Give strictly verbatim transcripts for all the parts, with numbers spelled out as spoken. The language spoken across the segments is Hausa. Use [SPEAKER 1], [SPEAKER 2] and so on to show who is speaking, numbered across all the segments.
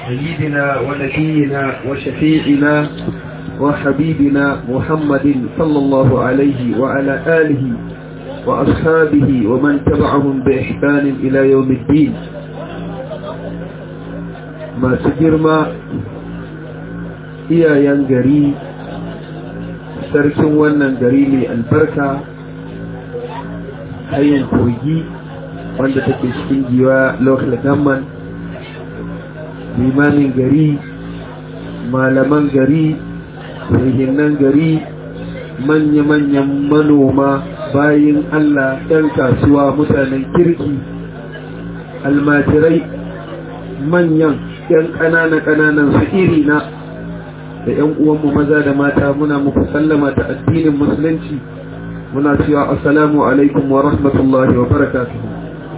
[SPEAKER 1] سيدنا ونبينا وشفيعنا وحبيبنا محمد صلى الله عليه وعلى آله وأصحابه ومن تبعهم بإحسان إلى يوم الدين. ما تجرم iyayen gari, sarkin wannan gari mai albarka, hanyar kogi wanda take cikin giwa local government, limamin gari, malaman gari, sahihannan gari, manya-manyan manoma, bayin Allah, ɗan kasuwa, mutanen kirki, almajirai, manyan ‘yan ƙanana-ƙananan su iri na da ‘yan uwanmu maza da mata, muna muku sallama ta addinin musulunci, muna cewa assalamu alaikum wa rahmatullahi wa barakatuhu.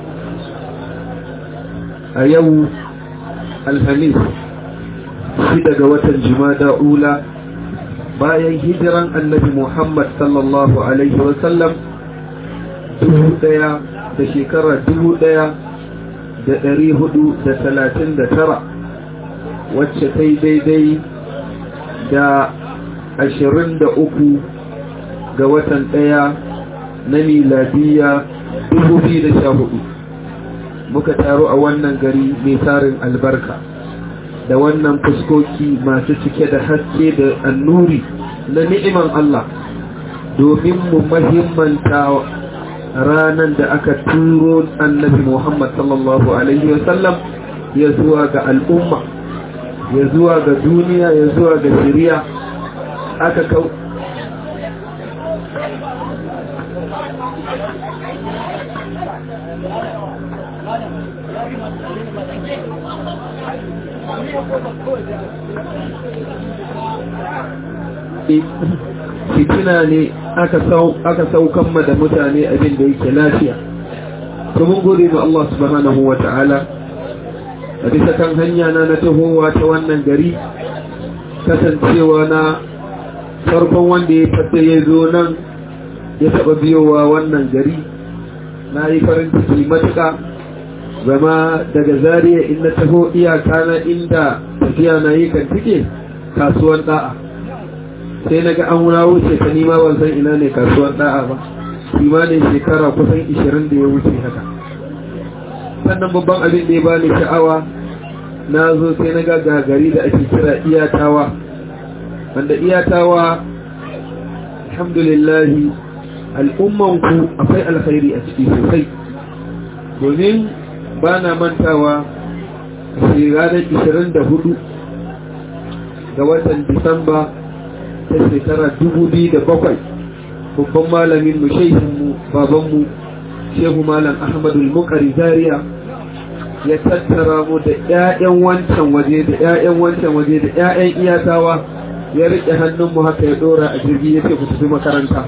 [SPEAKER 1] A yau alhamis shi daga watan jumada ula bayan hijiran annabi Muhammad sallallahu alaihi wa sallam dubu daya da shekara dubu daya da dari hudu da talatin da tara, wacce ta yi daidai da ashirin da uku ga watan ɗaya na miladiya dubu biyu da sha hudu. Muka taru a wannan gari mai tarin albarka da wannan fuskoki masu cike da haske da annuri na ni'iman Allah, domin mu mahimmanta ranar da aka turo annabi Muhammad sallallahu alaihi wasallam ya zuwa ga al'umma, ya zuwa ga duniya, ya zuwa ga shari'a. Aka kau fitina ne aka saukan ma da mutane abin da yake lafiya. To mun gode ma Allah subhanahu wa ta'ala a bisa kan hanya na na tahowa ta wannan gari, kasancewa na farkon wanda ya fata ya zo nan ya taba biyowa wannan gari. Na yi farin ciki matuƙa, zama daga Zariya in na taho iyaka na inda tafiya na yi kan tike kasuwan da'a, sai na ga an wuna wuce ta nima ban san ina ne kasuwan da'a ba, kimanin shekara kusan ishirin da ya wuce haka. Sannan babban abin da ya bani sha'awa, na zo sai na ga gagari da ake kira Iyatawa, wanda Iyatawa alhamdulillahi al'ummanku akwai alkhairi a ciki sosai, domin ba na mantawa a ranar ishirin da hudu ga watan Disamba ta shekara dubu biyu da bakwai, babban malamin mu shehinmu babanmu shehu malam Ahmadul Muqari Zaria ya tattara mu da ƴaƴan wancan waje da ƴaƴan wancan waje da ƴaƴan Iyatawa, ya rike hannunmu haka ya dora a jirgi ya ce ku tafi makaranta.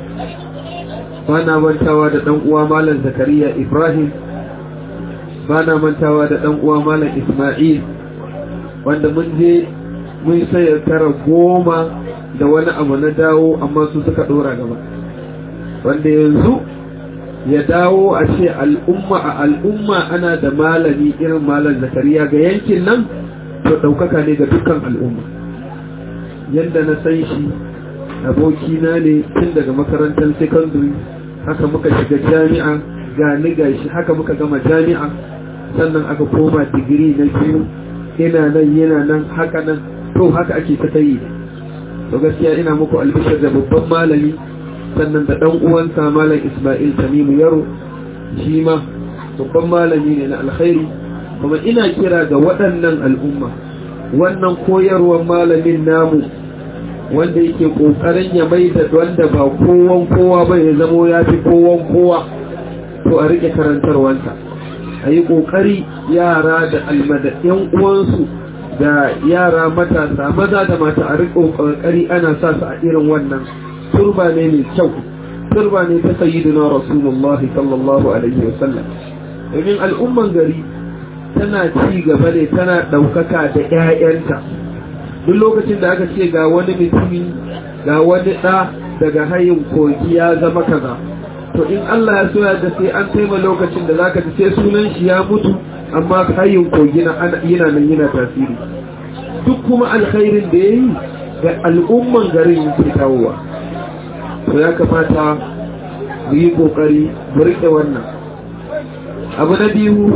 [SPEAKER 1] Bana mantawa da ɗan uwa malam Zakariya Ibrahim, bana mantawa da ɗan uwa malam Ismail, wanda mun je mun sayar tara goma da wani abu na dawo, amma su suka dora gaba. Wanda yanzu ya dawo a ce al'umma a al'umma ana da malami irin malam Zakariya ga yankin nan, to ɗaukaka ne ga dukkan al'umma. Yanda na san shi abokina ne tun daga makarantar secondary, haka muka shiga jami'a, ga ni gashi haka muka gama jami'a, sannan aka koma digiri na biyu, ina nan yana nan haka nan, to haka ake ta yi. To gaskiya ina muku albishir da babban malami, sannan da ɗan uwansa malam Ismail Tamimu Yaro, shi ma babban malami ne na alkhairi. Kuma ina kira ga waɗannan al'umma, wannan koyarwar malamin namu wanda yake kokarin ya mai da wanda ba kowan kowa ba ya zamo ya fi kowan kowa, to a rike karantarwansa, a yi kokari yara da almada yan uwansu da yara matasa maza da mata a rike kokari ana sa su a irin wannan turba ne mai kyau, turba ne ta sayyidina Rasulullahi sallallahu alaihi wasallam. Domin al'umman gari tana ci gaba ne, tana ɗaukaka da ƴaƴanta. Duk lokacin da aka ce ga wani mutumi, ga wani ɗa daga hayin kogi ya zama kaza, to in Allah ya so ya da sai an kai ma lokacin da zaka ji sai sunan shi ya mutu amma hayin kogi yana nan yana tasiri. Duk kuma alkhairin da ya yi ga al'umman garin yake kawowa. To ya kamata mu yi ƙoƙari mu riƙe wannan. Abu na biyu,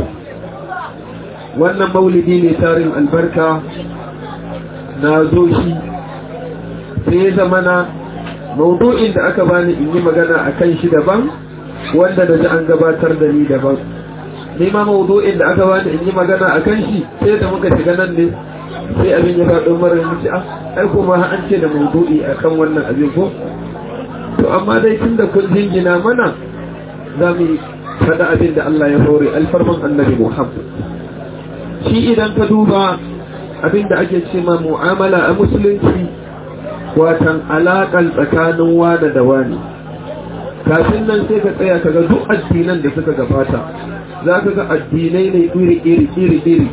[SPEAKER 1] wannan maulidi ne tarin albarka na zo shi sai ya zamana maudu'in da aka bani in yi magana a kan shi daban, wanda da ji an gabatar da ni daban. Ni ma maudu'in da aka bani in yi magana a kan shi sai da muka shiga nan ne sai abin ya faɗo mara yin ci ai kuma an ce da maudu'i a kan wannan abin ko? To amma dai tun da kun jingina mana za mu faɗa abin da Allah ya hore alfarman annabi Muhammad. Shi idan ka duba abin da ake ce ma mu'amala a musulunci, watan alaƙar tsakanin wane da wani. Kafin nan sai ka tsaya ka ga duk addinan da suka gabata, za ka ga addinai ne iri-iri-iri-iri,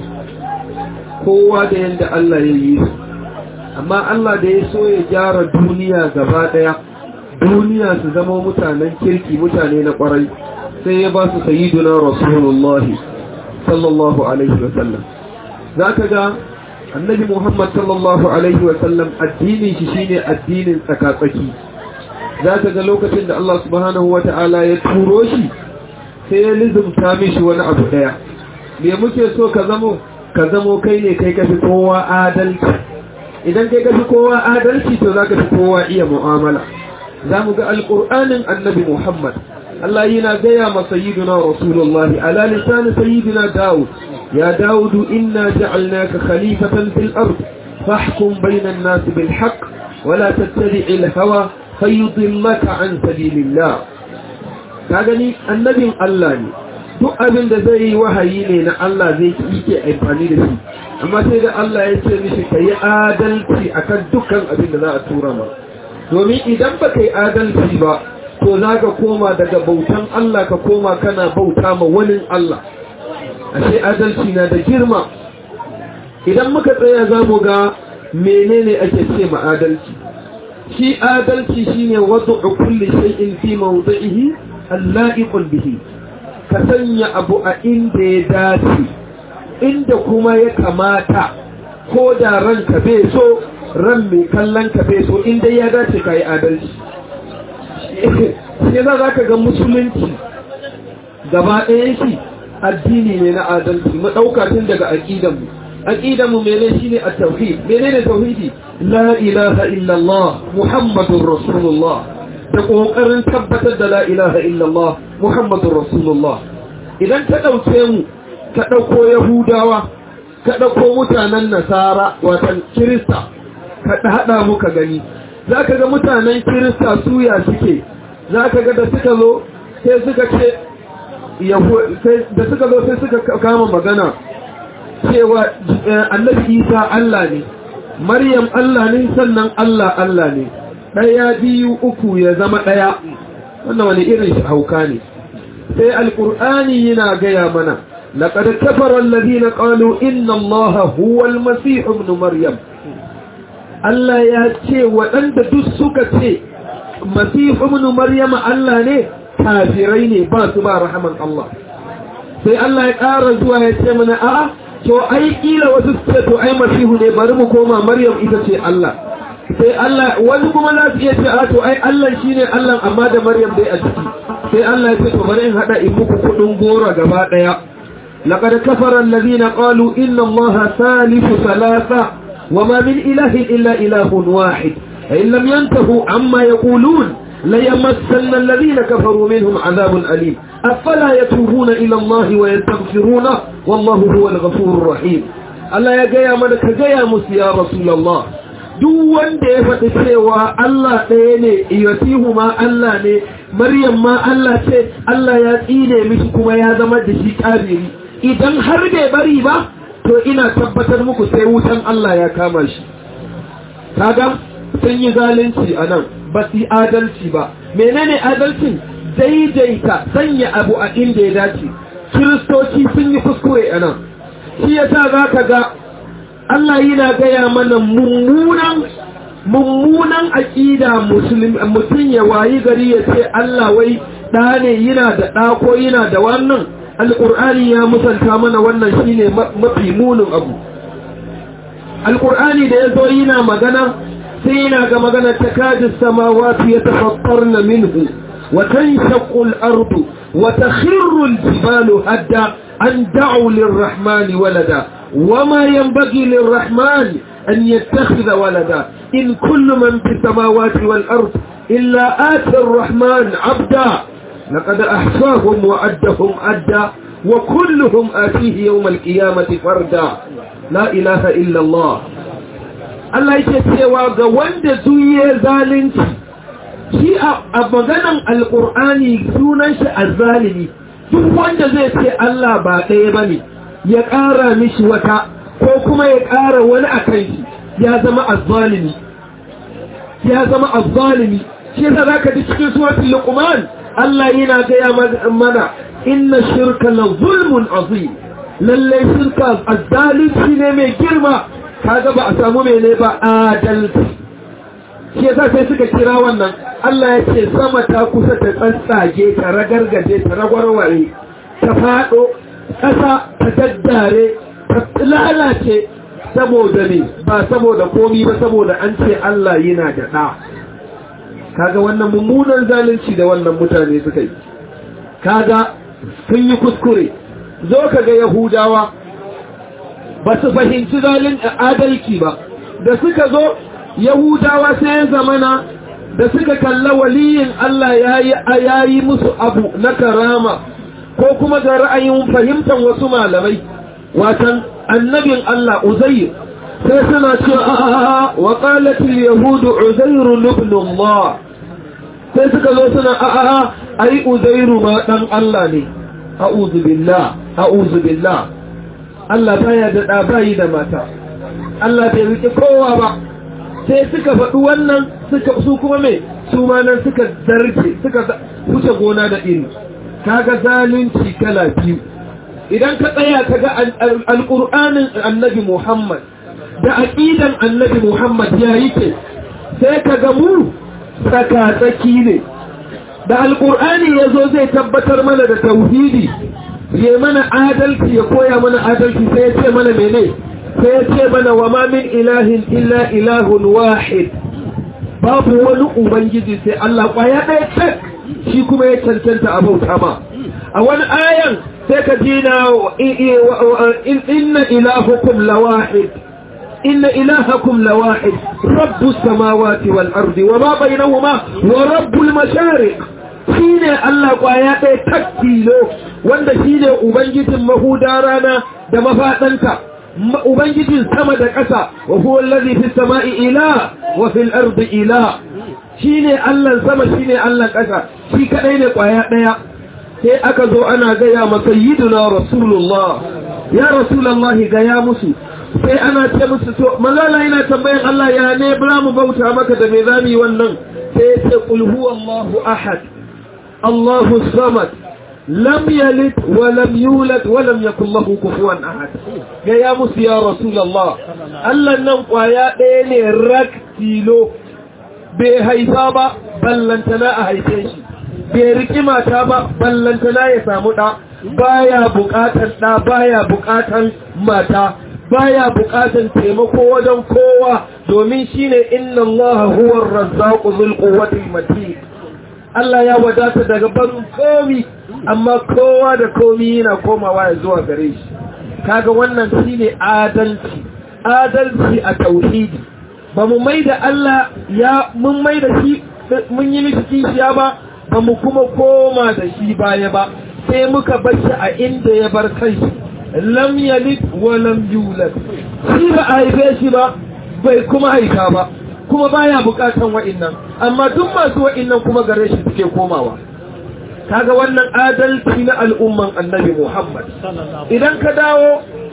[SPEAKER 1] kowa da yadda Allah ya yi su. Amma Allah da ya so ya gyara duniya gaba ɗaya, duniya su zama mutanen kirki, mutane na ƙwarai, sai ya ba su sayyiduna Rasulullahi sallallahu alaihi wa sallam. Za ka ga annabi Muhammad sallallahu alaihi wa sallam addinin shi shine addinin tsakatsaki. Za ka ga lokacin da Allah subhanahu wa ta'ala ya turo shi sai ya lizumta mishi wani abu daya. Me muke so ka zamo? Ka zamo kai ne kai kafi kowa adalci. Idan kai kafi kowa adalci to za ka fi kowa iya mu'amala. Za mu ga alƙur'anin annabi Muhammad Allah yana gaya ma sayyiduna Rasulullahi ala lisan sayyidina Dawud, ya Dawud inna ja'alnaka khalifatan fil ard fahkum bayna an-nas bil haqq wa la tattabi'il hawa fayudillaka an sabilillah. Ka gani annabin Allah ne, duk abin da zai yi wahayi ne na Allah zai yake amfani da shi, amma sai da Allah ya ce mishi kai adalci akan dukkan abin da za a tura ma, domin idan ba kai adalci ba to za ka koma daga bautan Allah ka koma kana bauta ma wani Allah. Ashe adalci na da girma. Idan muka tsaya za mu ga menene ake ce ma adalci. Shi adalci shine wad'u kulli shay'in fi mawdi'ihi al-la'iqun bihi. Ka sanya abu a inda ya dace, inda kuma ya kamata, ko da ranka bai so, ran mai kallon ka bai so, inda ya dace ka yi adalci. Sai za ka ga musulunci gaba ɗaya shi addini ne na adalci. Mu ɗauka tun daga aƙidanmu. Aƙidanmu mene shi ne a tauhid. Mene ne tauhidi? La ilaha illallah Muhammadun Rasulullah. Da ƙoƙarin tabbatar da la ilaha illallah Muhammadun Rasulullah. Idan ka ɗauke mu, ka ɗauko Yahudawa, ka ɗauko mutanen Nasara, watan Kirista, ka haɗa muka gani. Za ka ga mutanen Kirista suya suke, za ka ga da suka zo sai suka ce da suka zo sai suka kama magana cewa annabi Isa Allah ne, Maryam Allah ne, sannan Allah Allah ne, ɗaya biyu uku ya zama ɗaya. Wannan wani irin shi hauka ne. Sai alƙur'ani yana gaya mana laqad kafara alladhina qalu inna Allaha huwa al-masih ibn Maryam. Allah ya ce waɗanda duk suka ce Masihu ibn Maryama Allah ne, kafirai ne, ba su ba rahaman Allah. Sai Allah ya ƙara zuwa ya ce mana a'a to ai kila wasu su ce to ai Masihu ne, bari mu koma Maryam ita ce Allah. Sai Allah wani kuma za su iya ce a to ai Allah shine Allah amma da Maryam dai a ciki. Sai Allah ya ce to bari in hada in muku kudin gora gaba daya. Laqad kafara alladhina qalu inna Allaha thalithu thalatha وما من إله إلا إله واحد فإن لم ينتهوا عما يقولون ليمسن الذين كفروا منهم عذاب أليم أفلا يتوبون إلى الله ويستغفرونه والله هو الغفور الرحيم. الله يا جاي منك جاي مس يا رسول الله duk wanda ya faɗi cewa Allah ɗaya ne, Yasihu ma Allah ne, Maryam ma Allah ce, Allah ya tsine mishi kuma ya zama da shi kafiri. Idan har bai bari ba to ina tabbatar muku sai wutan Allah ya kama shi. Kaga sun yi zalunci a nan, ba su adalci ba. Menene adalcin? Daidaita sanya abu a inda ya dace. Kiristoci sun yi kuskure a nan. Shi yasa za ka ga Allah yana gaya mana mummunan mummunan aƙida mutum ya wayi gari ya ce Allah wai ɗa ne yana da ɗa ko yana da wannan. alqur'ani ya musanta mana wannan shine mafi munin abu. alqur'ani da yazo yana magana sai yana ga magana takadu samawati yatafattarna minhu wa tanshaqqu al-ardu wa takhirru al-jibalu hadda an da'u lir-rahmani walada wama yanbaghi lir-rahmani أن يتخذ ولدا إن كل من في السماوات والأرض إلا آتي الرحمن عبدا لقد أحصاهم وعدهم عدا وكلهم آتيه يوم القيامة فردا لا إله إلا الله. Allah yake cewa ga wanda zuye zalunci shi a maganan alqur'ani sunan shi azzalimi. Duk wanda zai ce Allah ba ɗaya bane ya ƙara mishi wata ko kuma ya ƙara wani a kan shi ya zama azzalimi ya zama azzalimi shi yasa zaka ji cikin suratul luqman Allah yana gaya mana inna shirka la zulmun azim lalle shirka azzalimi ne mai girma kaga ba a samu mene ba adalci shi yasa sai suka kira wannan Allah ya ce sama ta kusa ta tsantsage ta ragargaje ta ragwarware ta fado ƙasa ta daddare lalace saboda ne ba saboda komi ba saboda an ce Allah yana da ɗa. Kaga wannan mummunan zalunci da wannan mutane suka yi, kaga sun yi kuskure. Zo kaga Yahudawa ba su fahimci zalunci adalci ba, da suka zo Yahudawa sai ya zamana da suka kalla waliyin Allah ya yi musu abu na karama ko kuma ga ra'ayin fahimtar wasu malamai watan annabin Allah Uzair sai suna cewa wa qalatil yahudu Uzair ibn Allah sai suka zo suna a'a ai Uzair ma dan Allah ne a'udhu billah a'udhu billah Allah baya da da bayi da mata Allah bai rike kowa ba sai suka faɗi wannan suka su kuma me su ma nan suka zarge suka wuce gona da iri kaga zalunci kala biyu idan ka tsaya ka ga alƙur'anin annabi Muhammad da aƙidan annabi Muhammad ya yi ce sai ka ga mu tsaka-tsaki ne da alƙur'ani ya zo zai tabbatar mana da tauhidi ya mana adalci ya koya mana adalci sai ya ce mana mene sai ya ce mana wa ma min ilahin illa ilahun wahid babu wani ubangiji sai Allah kwaya ɗaya tak shi kuma ya cancanta abauta ma a wani ayan sai ka jina inna ilahukum lawahid inna ilahakum lawahid rabbus samawati wal ardi wa ma bainahuma wa rabbul mashariq shine Allah kwaya ɗaya takkilo wanda shine ubangijin mahuda rana da mafadanta ubangijin sama da ƙasa wa huwa allazi fis samai ilah wa fil ardi ilah shine Allah sama shine Allah ƙasa shi kadai ne kwaya ɗaya sai aka zo ana gaya ma sayyiduna rasulullah ya rasulullah gaya musu sai ana ce musu to mallala ina tambayan Allah ya ne bra mu bauta maka da me zamu yi wannan sai ya ce qul huwallahu ahad Allahu samad lam yalid wa lam yulad wa lam yakul lahu kufuwan ahad gaya musu ya rasulullah Allah nan kwaya ɗaya ne rak tilo bai haifa ba ballantana a haife shi bai riki mata ba ballantana ya samu ɗa baya buƙatan ɗa baya buƙatan mata baya buƙatan taimako wajen kowa domin shine inna Allah huwa ar-razzaqu dhul quwwati al-matin Allah ya wadata daga barin komi amma kowa da komi yana komawa ya zuwa gare shi kaga wannan shine adalci adalci a tauhidi ba mu maida Allah ya mun maida shi mun yi mishi kishiya ba ba mu kuma koma da shi baya ba sai muka bar shi a inda ya bar kanshi lam yalid wa lam yulad shi ba a haife shi ba bai kuma haifa ba kuma baya bukatan wa'annan amma duk masu wa'annan kuma gare shi suke komawa kaga wannan adalci na al'umman annabi Muhammad idan ka dawo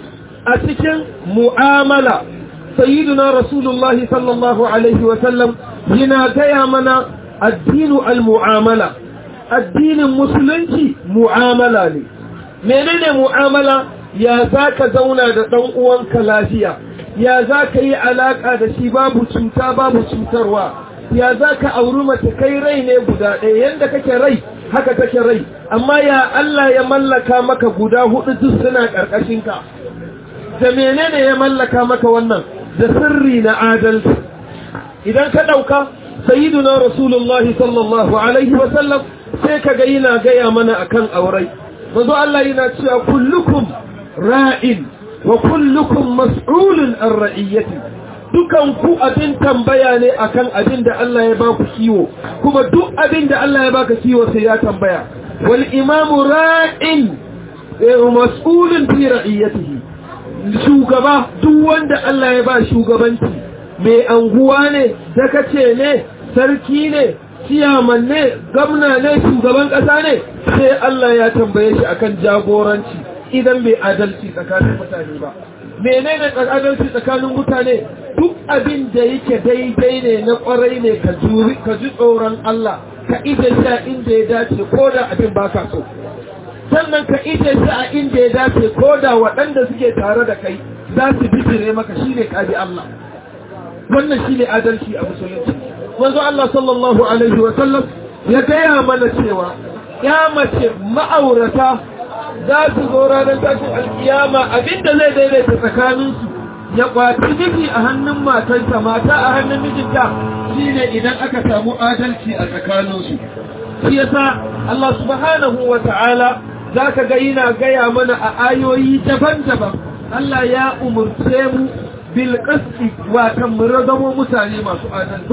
[SPEAKER 1] a cikin mu'amala sayyiduna rasulullahi sallallahu alaihi wa sallam yana gaya mana addinu al-mu'amala addinin musulunci mu'amala ne menene mu'amala ya zaka zauna da dan uwanka lafiya ya zaka yi alaka da shi babu cuta babu cutarwa ya zaka auri mace kai rai ne guda ɗaya yanda kake rai haka take rai amma ya Allah ya mallaka maka guda hudu duk suna karkashin ka da menene ya mallaka maka wannan da sirri na adalci idan ka dauka sayyiduna rasulullah sallallahu alaihi wasallam sai kaga yana gaya mana akan aurai manzo Allah yana cewa kullukum ra'in wa kullukum mas'ulun an ra'iyati dukan ku abin tambaya ne akan abin da Allah ya baku kiwo kuma duk abin da Allah ya baka kiwo sai ya tambaya wal imamu ra'in wa mas'ulun fi ra'iyatihi shugaba duk wanda Allah ya ba shugabanci mai anguwa ne dakace ne sarki ne ciyaman ne gwamna ne shugaban kasa ne sai Allah ya tambaye shi akan jagoranci idan bai adalci tsakanin mutane ba menene adalci tsakanin mutane duk abin da yake daidai ne na kwarai ne ka juri ka ji tsoron Allah ka ije shi a inda ya dace ko da abin baka so sannan ka ije shi a inda ya dace ko da waɗanda suke tare da kai za su bijire maka shine kabi Allah wannan shine adalci a musulunci manzo Allah sallallahu alaihi wa sallam ya gaya mana cewa ya mace ma'aurata za su zo ranar tashin alkiyama abinda zai daidaita tsakaninsu ya kwaci miji a hannun matarsa mata a hannun mijinta shine idan aka samu adalci a tsakaninsu shi yasa Allah subhanahu wa ta'ala zaka ga yana gaya mana a ayoyi daban-daban Allah ya umurce mu bil qisti wa kan mu zama mutane masu adalci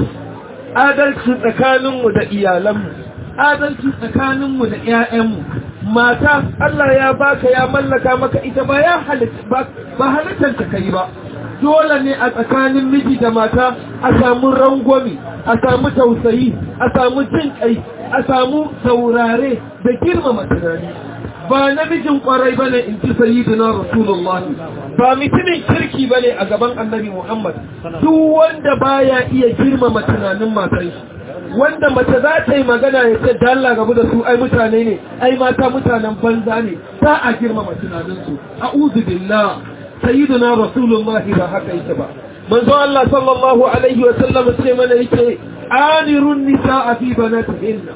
[SPEAKER 1] adalci tsakaninmu da iyalanmu adalci tsakaninmu da ƴaƴanmu mata Allah ya baka ya mallaka maka ita ba ya halitta ba halittar ta kai ba dole ne a tsakanin miji da mata a samu rangwami a samu tausayi a samu jin kai a samu saurare da girmama tunani ba namijin kwarai bane in ji sayyidina rasulullah ba mutumin kirki bane a gaban annabi Muhammad duk wanda baya iya girmama tunanin matar shi wanda mace za ta yi magana ya ce da Allah gabu da su ai mutane ne ai mata mutanen banza ne ba a girmama tunaninsu a'udhu billah sayyidina rasulullah ba haka yake ba manzo Allah sallallahu alaihi wa sallam ce mana yake anirun nisaa fi banatihinna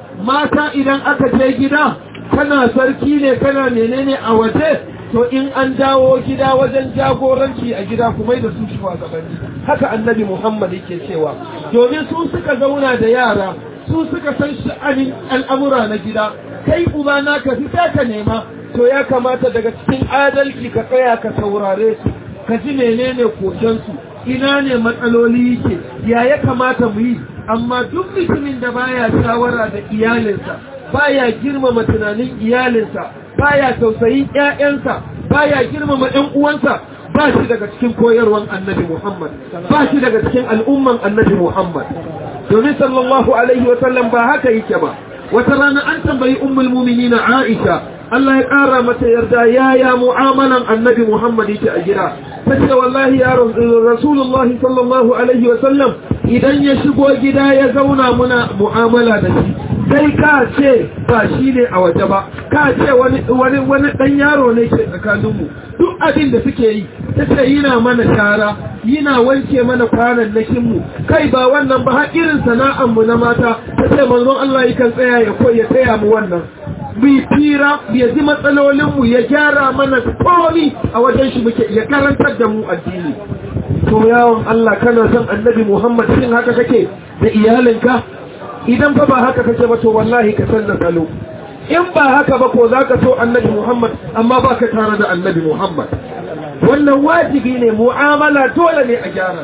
[SPEAKER 1] mata idan aka je gida kana sarki ne kana menene a waje to in an dawo gida wajen jagoranci a gida kuma da su shugabanni haka annabi Muhammad yake cewa domin su suka zauna da yara su suka san sha'anin al'amura na gida kai uba naka fita ka nema to ya kamata daga cikin adalci ka tsaya ka saurare su ka ji menene koken su ina ne matsaloli yake ya ya kamata mu yi amma duk mutumin da baya shawara da iyalinsa baya girmama tunanin iyalinsa baya tausayin ƴaƴansa baya girmama ƴan uwansa ba shi daga cikin koyarwan annabi Muhammad ba shi daga cikin al'umman annabi Muhammad domin sallallahu alaihi wa sallam ba haka yake ba wata rana an tambayi ummul mu'minin Aisha Allah ya ƙara mata yarda yaya mu'amalan annabi Muhammad yake a gida tace wallahi ya rasulullahi sallallahu alaihi wa sallam idan ya shigo gida ya zauna muna mu'amala da shi sai ka ce ba shi ne a waje ba ka ce wani wani wani dan yaro ne ke tsakaninmu duk abin da suke yi tace yana mana shara yana wanke mana kwanan nashin mu kai ba wannan ba har irin sana'an mu na mata tace manzon Allah yakan tsaya ya koyi ya tsaya mu wannan bi fira ya ji matsalolin mu ya gyara mana komai a wajen shi muke ya karantar da mu addini to yawon Allah kana son annabi Muhammad shin haka kake da iyalinka idan fa ba haka kake ba to wallahi ka san da salo in ba haka ba ko zaka so annabi Muhammad amma ba ka tare da annabi Muhammad wannan wajibi ne mu'amala dole ne a gyara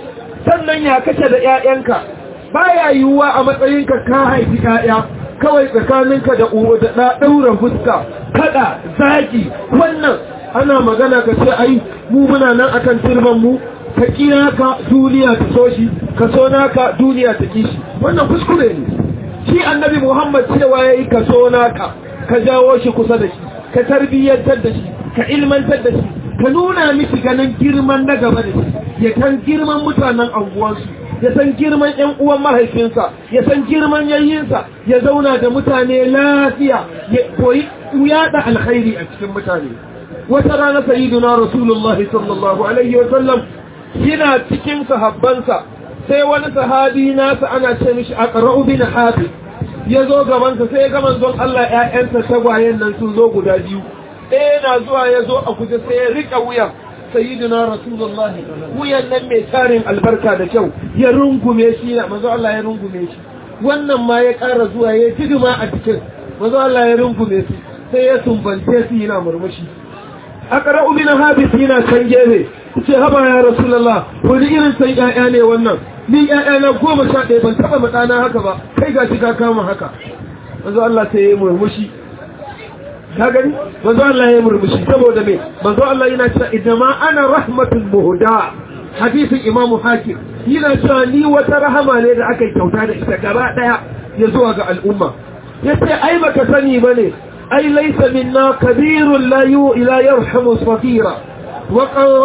[SPEAKER 1] sannan ya kace da ƴaƴanka baya yiwuwa a matsayinka ka haifi ƴaƴa kawai tsakaninka da uwa da da daura fuska kada zaki wannan ana magana ka ce ai mu muna nan akan turban mu ka kira ka duniya ta so shi ka so naka duniya ta kishi wannan kuskure ne shi annabi Muhammad cewa yayi ka so naka ka jawo shi kusa da shi ka tarbiyyantar da shi ka ilmantar da shi ka nuna miki ganin girman na gaba da shi ya san girman mutanen anguwansu ya san girman ƴan uwan mahaifinsa ya san girman yayyinsa ya zauna da mutane lafiya ya koyi yada alkhairi a cikin mutane wata rana sayyiduna rasulullahi sallallahu alaihi wa sallam yana cikin sahabbansa sai wani sahabi nasa ana ce mishi aqra'u bin habib ya zo gabansa sai ya ga manzon Allah ƴaƴansa tagwayen nan sun zo guda biyu ɗaya na zuwa ya zo a guje sai ya rika wuyan sayyidina rasulullah wuyan nan mai tarin albarka da kyau ya rungume shi na manzon Allah ya rungume shi wannan ma ya ƙara zuwa ya hidima a cikin manzon Allah ya rungume shi sai ya sumbance shi yana murmushi aqra'u min habis yana kan gefe ce haba ya rasulullah wani irin sai ƴaƴa ne wannan ni ƴaƴa na goma sha ɗaya ban taɓa maɗana haka ba kai gashi ka kama haka manzo Allah sai ya murmushi ka gani manzo Allah ya murmushi saboda me manzo Allah yana cewa idama ana rahmatul muhda hadisin imamu hakim yana cewa ni wata rahama ne da aka kyauta da ita gaba daya ya zuwa ga al'umma yace ai baka sani bane ai laysa minna kabirun la yu ila yarhamu saghira wa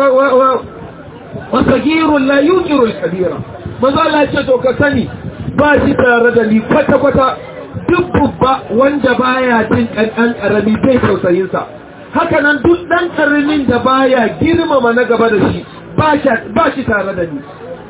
[SPEAKER 1] wa saghirun la yujiru al-kabira manzo Allah ya ce to ka sani ba shi tare da ni kwata kwata duk babba wanda baya jin kankan karami bai tausayin sa haka nan duk dan karamin da baya girmama na gaba da shi ba shi ba shi tare da ni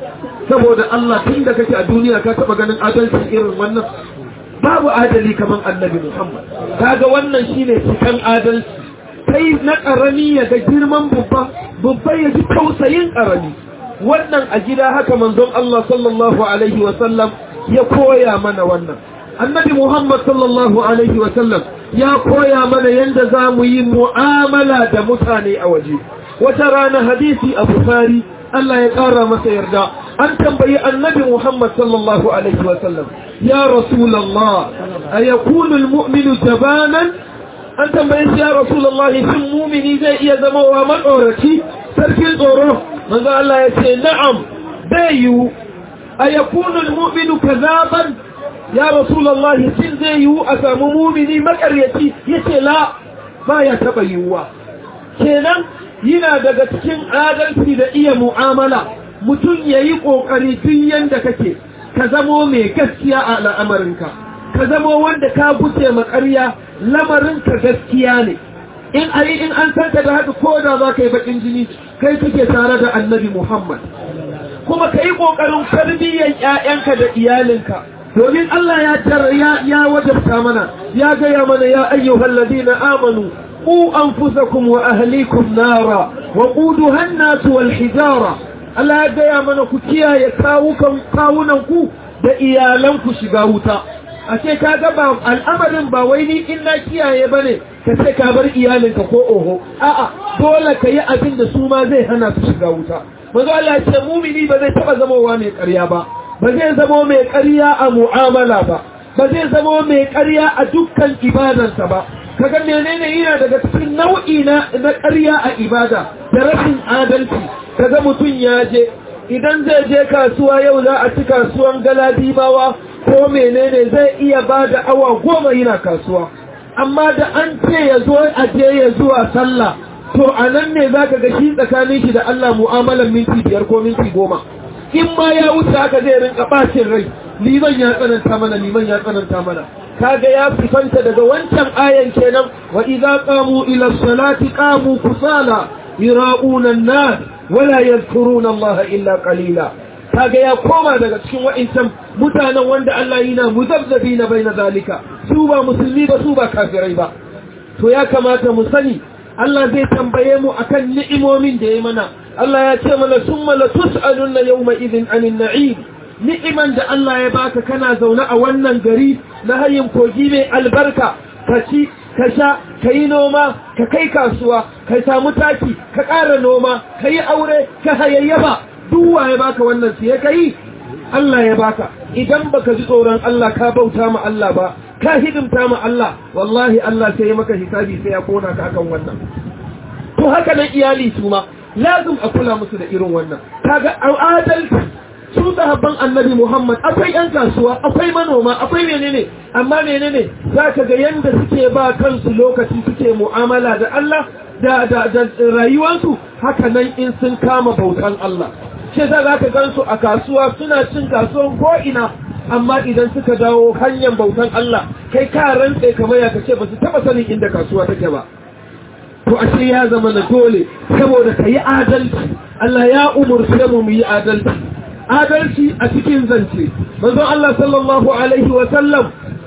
[SPEAKER 1] saboda Allah tun da kake a duniya ka taba ganin adalci irin wannan babu adali kaman annabi Muhammad kaga wannan shine cikan adalci kai na karami ya ga girman babba babba ya ji tausayin karami wannan a gida haka manzon Allah sallallahu alaihi wa sallam ya koya mana wannan annabi Muhammad sallallahu alaihi wa sallam ya koya mana yanda zamu yi mu'amala da mutane a waje wata rana hadisi a Bukhari Allah ya kara masa yarda an tambayi annabi Muhammad sallallahu alaihi wa sallam ya rasulullah ayakunu almu'minu jabanan an tambaye ya rasulullah shin mu'mini zai iya zama wa matsoraci sarkin tsoro manzo Allah ya ce na'am bayu ayakunu almu'minu kadhaban ya rasulullah shin zai yi a samu mu'mini makaryaci yace la ba ya taba yiwuwa kenan yana daga cikin adalci da iya mu'amala mutum yayi kokari tun yanda kake ka zamo mai gaskiya a al'amarinka ka zamo wanda ka guce makarya lamarinka gaskiya ne in ayi in an sanka da haka ko da za ka yi bakin jini kai kake tare da annabi Muhammad kuma ka yi kokarin tarbiyyar ƴaƴanka da iyalinka domin Allah ya ya ya wajabta mana ya gaya mana ya ayyuhal ladina amanu qu anfusakum wa ahlikum nara wa quduha an-nas wal hijara Allah ya gaya mana ku kiyaye kawukan kawunan ku da iyalan ku shiga wuta ashe kaga ba al'amarin ba wai ni in na kiyaye bane ka ce ka bar iyalinka ko oho a'a dole ka yi abin da su ma zai hana su shiga wuta manzo Allah ya ce mumini ba zai taba zamowa mai ƙarya ba ba zai zama mai ƙarya a mu'amala ba ba zai zama mai ƙarya a dukkan ibadarsa ba kaga menene yana daga cikin nau'i na na ƙarya a ibada da rashin adalci kaga mutun ya je idan zai je kasuwa yau za a ci kasuwan galadibawa ko menene zai iya bada awa goma yana kasuwa amma da an ce ya zo a je ya zuwa sallah to anan ne zaka ga shi tsakanin shi da Allah mu'amalan minti biyar ko minti goma in ma ya wuce haka zai rinka bacin rai liman ya tsananta mana liman ya tsananta mana kaga ya fifanta daga wancan ayan kenan wa idza qamu ila salati qamu kusala yira'una an-nas wala yadhkuruna Allah illa qalila kaga ya koma daga cikin wa'incan mutanen wanda Allah yana muzabzabina baina zalika su ba musulmi ba su ba kafirai ba to ya kamata mu sani Allah zai tambaye mu akan ni'imomin da ya mana Allah ya ce mana summa la tus'alunna yawma idhin 'anil na'im ni'iman da Allah ya baka kana zaune a wannan gari na hayin kogi mai albarka ka ci ka sha ka yi noma ka kai kasuwa ka samu taki ka ƙara noma ka yi aure ka hayayyafa duk ya baka wannan sai ka yi Allah ya baka idan baka ji tsoron Allah ka bauta ma Allah ba ka hidimta ma Allah wallahi Allah sai ya maka hisabi sai ya kona ka akan wannan to haka nan iyali su ma lazim a kula musu da irin wannan kaga adalci su sahabban annabi Muhammad akwai yan kasuwa akwai manoma akwai menene amma menene zaka ga yanda suke ba kansu lokaci suke mu'amala da Allah da da, da rayuwarsu haka nan in sun kama bautan Allah sai zaka gansu a kasuwa suna cin kasuwan ko ina amma idan suka dawo hanyar bautan Allah kai ka rantsa kamar ya kace ba su taba sanin inda kasuwa take ba to ashe ya zama na dole saboda kai adalci Allah ya umurce mu mu yi adalci adalci a cikin zance manzon Allah sallallahu alaihi wa sallam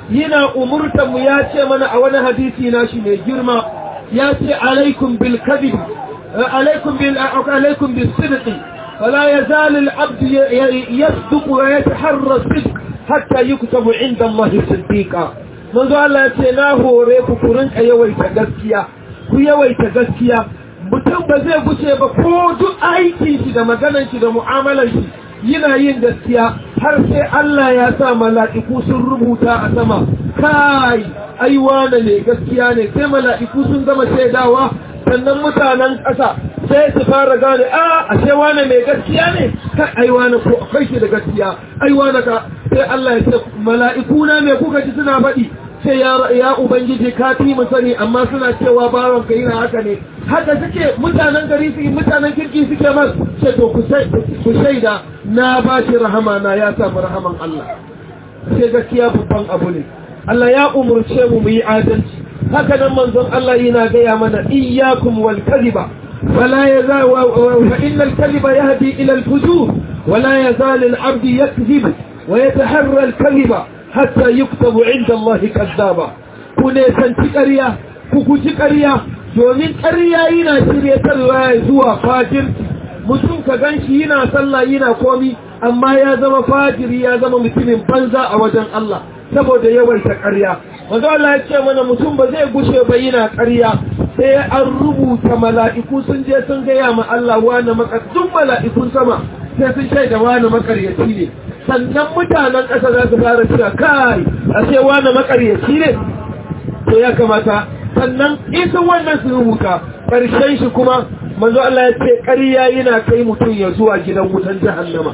[SPEAKER 1] yana umurtan mu ya ce mana a wani hadisi na shi mai girma ya ce alaikum bil kadhib alaikum bil alaikum bis sidq fala yazal al abd yasduq wa yataharra sidq hatta yuktabu inda Allah siddiqa manzo Allah ya ce na hore ku ku rinka yawaita gaskiya ku yawaita gaskiya mutum ba zai guce ba ko duk aikin shi da maganar shi da mu'amalar shi yana yin gaskiya har sai Allah ya sa mala'iku sun rubuta a sama kai ai wane ne gaskiya ne sai mala'iku sun gama shaidawa sannan mutanen ƙasa sai su fara gane a ashe wane mai gaskiya ne kai ai wane ko akwai shi da gaskiya ai wane ka sai Allah ya ce mala'iku na me kuka ji suna faɗi sai ya ya ubangiji ka fi mu sani amma suna cewa bawan ka yana haka ne haka suke mutanen gari su mutanen kirki suke mas sai to ku shaida na ba shi rahama na ya samu rahaman Allah sai gaskiya babban abu ne Allah ya umurce mu mu yi adalci haka nan manzon Allah yana gaya mana iyyakum wal kadhiba wala yazal wa innal kadhiba yahdi ila al fujur wala yazal al abd yakdhib wa yataharra al kadhiba hatta yuktabu inda Allah kazzaba ku ne santi ƙarya ku guji ƙarya domin ƙarya yana shiryatarwa zuwa fajirci mutum ka ganshi yana sallah yana komi amma ya zama fajiri ya zama mutumin banza a wajen Allah saboda yawaita ƙarya manzo Allah ya ce mana mutum ba zai gushe ba yana ƙarya sai an rubuta mala'iku sun je sun gaya ma Allah wani makasdun mala'ikun sama sai sun shaida wani makaryaci ne sannan mutanen ƙasa za su fara cewa kai a ce wani makaryaci ne to ya kamata sannan isin wannan su rubuta ƙarshen shi kuma manzo Allah ya ce ƙarya yana kai mutum ya zuwa gidan wutan jahannama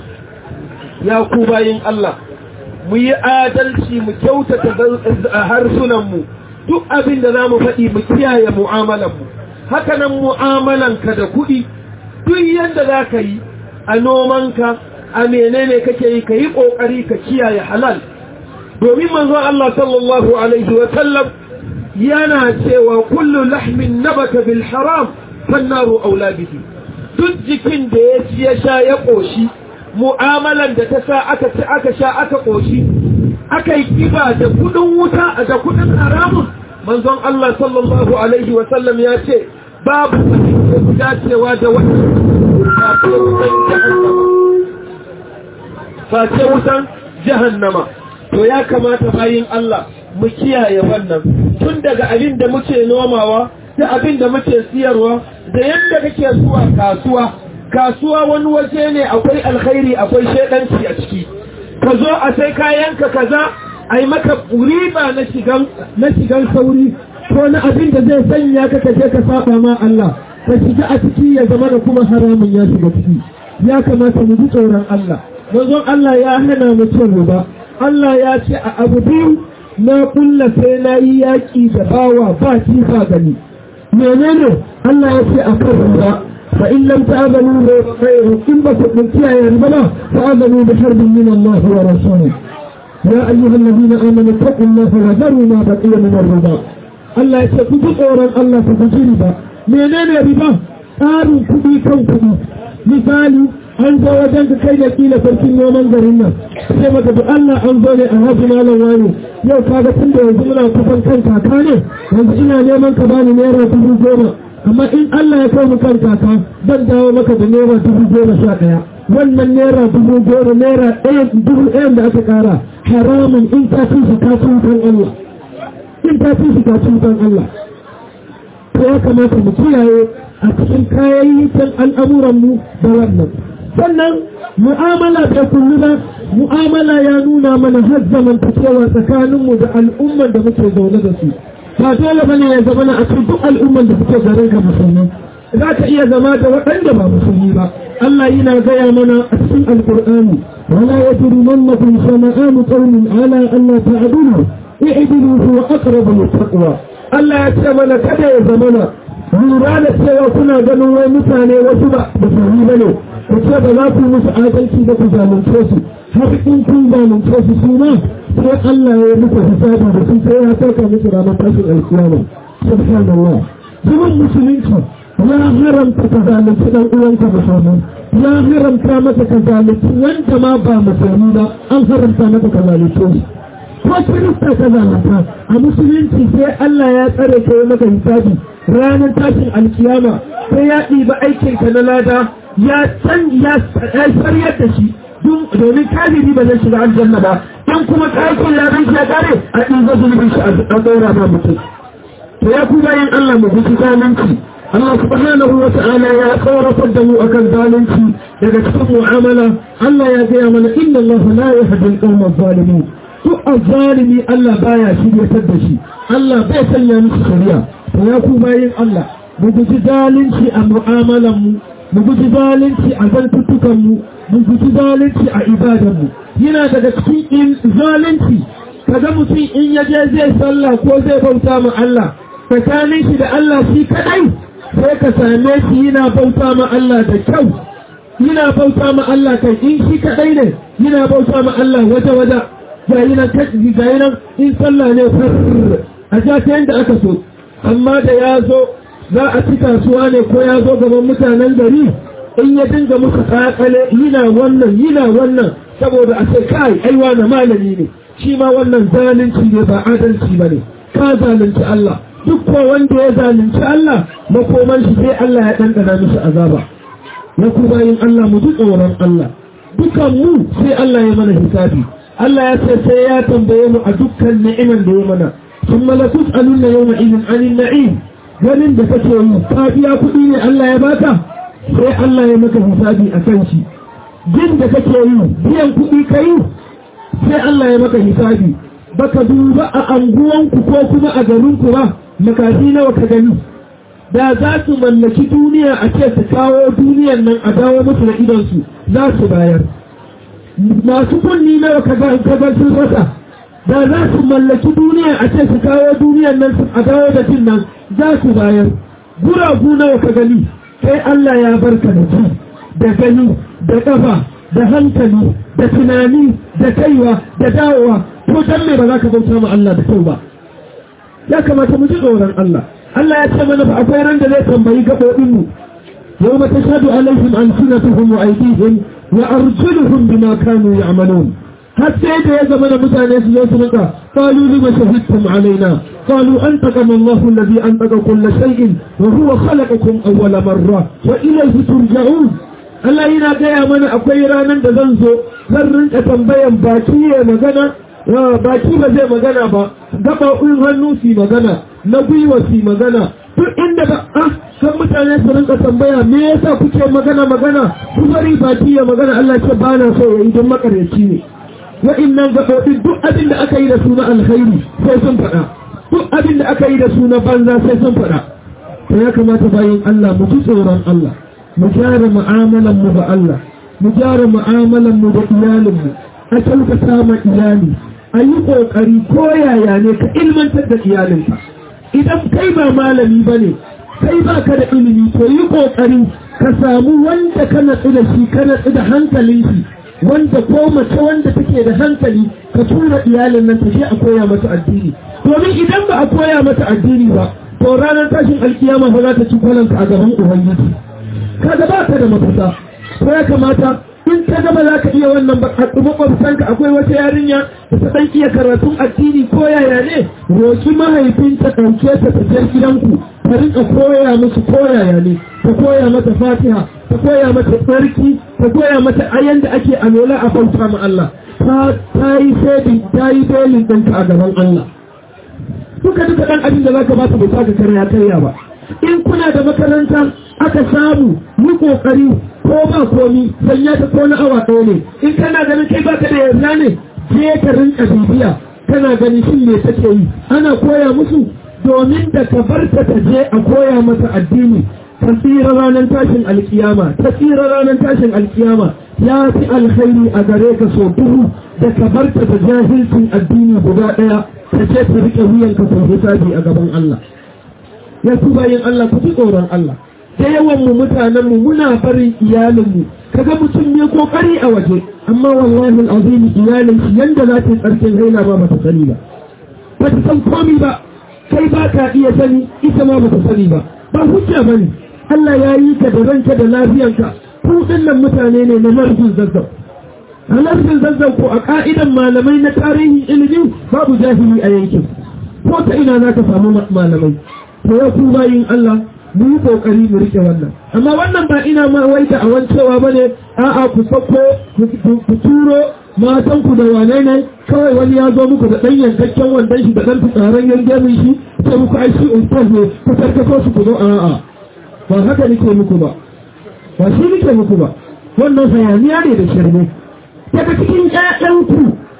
[SPEAKER 1] ya ku bayin Allah mu yi adalci mu kyautata harsunanmu duk abin da za mu faɗi mu kiyaye mu'amalanmu haka nan mu'amalanka da kuɗi duk yadda za ka yi a nomanka a menene kake yi ka yi ƙoƙari ka kiyaye halal domin manzon Allah sallallahu alaihi wa sallam yana cewa kullu lahmin nabata bil haram fannaru aula bihi duk jikin da ya ci ya sha ya ƙoshi mu'amalan da ta sa aka ci aka sha aka ƙoshi aka yi kiba da kudin wuta da kudin haramun manzon Allah sallallahu alaihi wa sallam ya ce babu wani dacewa da wani face wutan jahannama to ya kamata bayin Allah mu kiyaye wannan tun daga abin da muke nomawa da abin da muke siyarwa da yadda kake zuwa kasuwa kasuwa wani waje ne akwai alkhairi akwai shedanci a ciki ka zo a sai kayanka kaza ai maka riba na shigan na shigan sauri ko na abin da zai sanya ka kaje ka saba ma Allah ka shiga a ciki ya zama da kuma haramun ya shiga ciki ya kamata mu ji tsoron Allah manzon Allah ya hana mu cin riba Allah ya ce a abu biyu na kulla sai na yi yaƙi da bawa ba kifa gani menene Allah ya ce a kan riba fa in lam ta'lamu khayran in ba ku kiyaye riba ba fa'lamu bi harbin min Allah wa rasulihi ya ayyuhal ladina amanu taqullaha wa daru ma baqiya min ar-riba Allah ya ce ku ji tsoron Allah ku ji riba menene riba tsarin kuɗi kan kuɗi misali an zo wajen ka kai da kila sarkin noman garin nan sai maka da Allah an zo ne a haji malam wani yau kaga tun da yanzu muna kusan kan kaka ne yanzu ina neman ka bani naira dubu goma amma in Allah ya kai mu kan kaka zan dawo maka da naira dubu goma sha ɗaya wannan naira dubu goma naira ɗaya dubu ɗayan da aka ƙara haramun in ta fi shi kacin kan Allah in ta fi shi kacin kan Allah to ya kamata mu kiyaye a cikin kayayyakin al'amuranmu da wannan sannan mu'amala ta kullu ba mu'amala ya nuna mana har zamantakewa tsakaninmu da al'umman da muke zaune da su ba dole bane ya zama na a cikin duk al'umman da suke garin ka musulmi za ka iya zama da waɗanda ba musulmi ba Allah yana gaya mana a cikin alƙur'ani wala yajrimannakum shana'anu qawmin ala an la ta'dilu i'dilu huwa aqrabu lit-taqwa Allah ya ce mana kada ya zama na lura da cewa kuna ganin wai mutane wasu ba musulmi bane ku ce ba za ku musu adalci da ku zalunce su har in kun zalunce su su ma sai Allah ya muku hisabi da su sai ya saka musu ranar tashin alkiyama subhanallah zaman musulunci ya haramta ka zalunci dan uwanka musulmi ya haramta maka ka zalunci wanda ma ba musulmi ba an haramta maka ka zalunce shi
[SPEAKER 2] ko kirista ka zalunta a musulunci sai Allah ya tsare ka yi maka hisabi ranar tashin alkiyama sai ya ɗiba aikinka na lada ya san ya sariyar da shi domin kafiri ba zai shiga aljanna ba in kuma aikin ladan shi ya kare a ɗiba zulubin shi a ɗaura ma mutum to ya ku bayan Allah mu guji zalunci Allah subhanahu wa ta'ala ya tsoratar da mu akan zalunci daga cikin mu'amala Allah ya gaya mana inna Allah la yahdi al-qawma adh-dhalimin duk azzalimi Allah baya shiryatar da shi Allah bai sanya musu shari'a to ya ku bayin Allah mu guji zalunci a mu'amalan mu mu guji zalunci a zantutukan mu mu guji zalunci a ibadan mu yana daga cikin zalunci kaga mutum in yaje zai sallah ko zai bauta ma Allah tsakanin shi da Allah shi kadai sai ka same shi yana bauta ma Allah da kyau yana bauta ma Allah kai in shi kadai ne yana bauta ma Allah waje waje gayi nan kaji gayi nan in sallah ne a ja ta yanda aka so amma da ya zo za a ci kasuwa ne ko ya zo gaban mutanen gari in ya dinga musu kakale yana wannan yana wannan saboda a ce kai aiwa na malami ne shi ma wannan zalunci ne ba adalci ba ne ka zalunci Allah duk ko wanda ya zalunci Allah makoman shi sai Allah ya ɗanɗana mishi azaba ya ku bayin Allah mu ji tsoron Allah dukan mu sai Allah ya mana hisabi Allah ya ce sai ya tambaye mu a dukkan ni'iman da ya mana thumma la tus'alunna yawma idhin 'anil na'im ganin da kake yi ka biya kuɗi ne Allah ya baka sai Allah ya maka hisabi a kan shi jin da kake yi biyan kuɗi kai sai Allah ya maka hisabi baka duba a anguwanku ko kuma a garinku ba makafi nawa ka gani da za su mallaki duniya a ce su kawo duniyan nan a dawo musu da idonsu za su bayar masu kunni nawa ka ga sun rasa da za su mallaki duniya a ce su kawo duniyan nan a dawo da jin nan za su bayar guragu nawa ka gani kai Allah ya barka da ji da gani da kafa da hankali da tunani da kaiwa da dawowa ko dan me ba za ka bauta ma Allah da kyau ba ya kamata mu ji tsoron Allah Allah ya ce mana fa akwai ran da zai tambayi gabobin mu yawma tashhadu alaihim alsinatuhum wa aydihim wa arjuluhum bima kanu ya'malun har sai da ya zama da mutane su zo su rinka qalu lima shahidtum alaina qalu antaqama Allahu alladhi antaqa kull shay'in wa huwa khalaqakum awwala marra wa ilayhi turja'un Allah yana gaya mana akwai ranar da zan zo zan rinka tambayan baki ya magana baki ba zai magana ba gaɓaɓɓun hannu su magana na gwiwa su magana duk inda ba ah kan mutane su rinka tambaya me yasa kuke magana magana ku bari baki ya magana Allah ce ba na so yayi don makaryaci ne wa'innan gaɓoɓin duk abin da aka yi da su na alkhairi sai sun faɗa duk abin da aka yi da su na banza sai sun faɗa to ya kamata bayan Allah mu ji tsoron Allah mu gyara mu'amalan mu da Allah mu gyara mu'amalan mu da iyalin mu a kyautata ma iyali a yi ƙoƙari ko yaya ne ka ilmantar da iyalinka idan kai ba malami ba ne kai ba ka da ilimi to yi ƙoƙari ka samu wanda ka natsu da shi ka natsu da hankalin shi wanda ko mace wanda take da hankali ka tura iyalin nan ta je a koya mata addini domin idan ba a koya mata addini ba to ranar tashin alkiyama ba za ta ci kwalanka a gaban ubangiji kaga ba ka da mafita ko ya kamata in ka gaba za ka iya wannan ba a makwabtanka akwai wata yarinya da ta ɗan iya karatun addini ko yaya ne roki mahaifinta ɗauke ta tafiyar gidanku ta rinka koya musu ko yaya ne ta koya mata fatiha ta koya mata tsarki ta koya mata ayan da ake alola a bauta ma Allah ta yi sedin ta yi belin ɗinka a gaban Allah duka duka ɗan abin da za ka ba ta bai ka karya karya ba in kuna da makaranta aka samu yi kokari ko ba komi sanya ta ko na awa ɗaya ne in kana ganin kai baka da yarda ne je ka rinka bibiya kana ganin shin me take yi ana koya musu domin da ka bar ta ta je a koya masa addini ta tsira ranar tashin alkiyama ta tsira ranar tashin alkiyama ya fi alkhairi a gare ka so duhu da ka bar ta da jahilcin addini guda ɗaya ta ce ta rike wuyanka ta hisabi a gaban Allah ya ku bayin Allah ku ji tsoron Allah da yawan mu mutanen mu muna barin iyalin mu kaga mutum ne kokari a waje amma wallahi alazim iyalin shi yanda za ta tsarkin haila ba ba ta sani ba ba ta san komai ba kai ba ka iya sani ita ma ba ta sani ba ba hujja bane Allah ya yi ka da ranka da lafiyanka ku dinnan mutane ne na marjin zazzab a lardin zazzau ko a ka'idan malamai na tarihin ilimi babu jahili a yankin ko ta ina za ka samu malamai to ya ku bayin Allah mu yi kokari mu rike wannan amma wannan ba ina ma waita a wancewa bane a'a ku sako ku turo matan ku da wane ne kawai wani ya zo muku da dan yankakken wandan shi da dan fitsaran yangemin shi sai muku ai shi ustaz ne ku tarkato su ku zo a'a ba haka nake muku ba ba shi nake muku ba wannan hayaniya ne da shirme daga cikin ƴaƴanku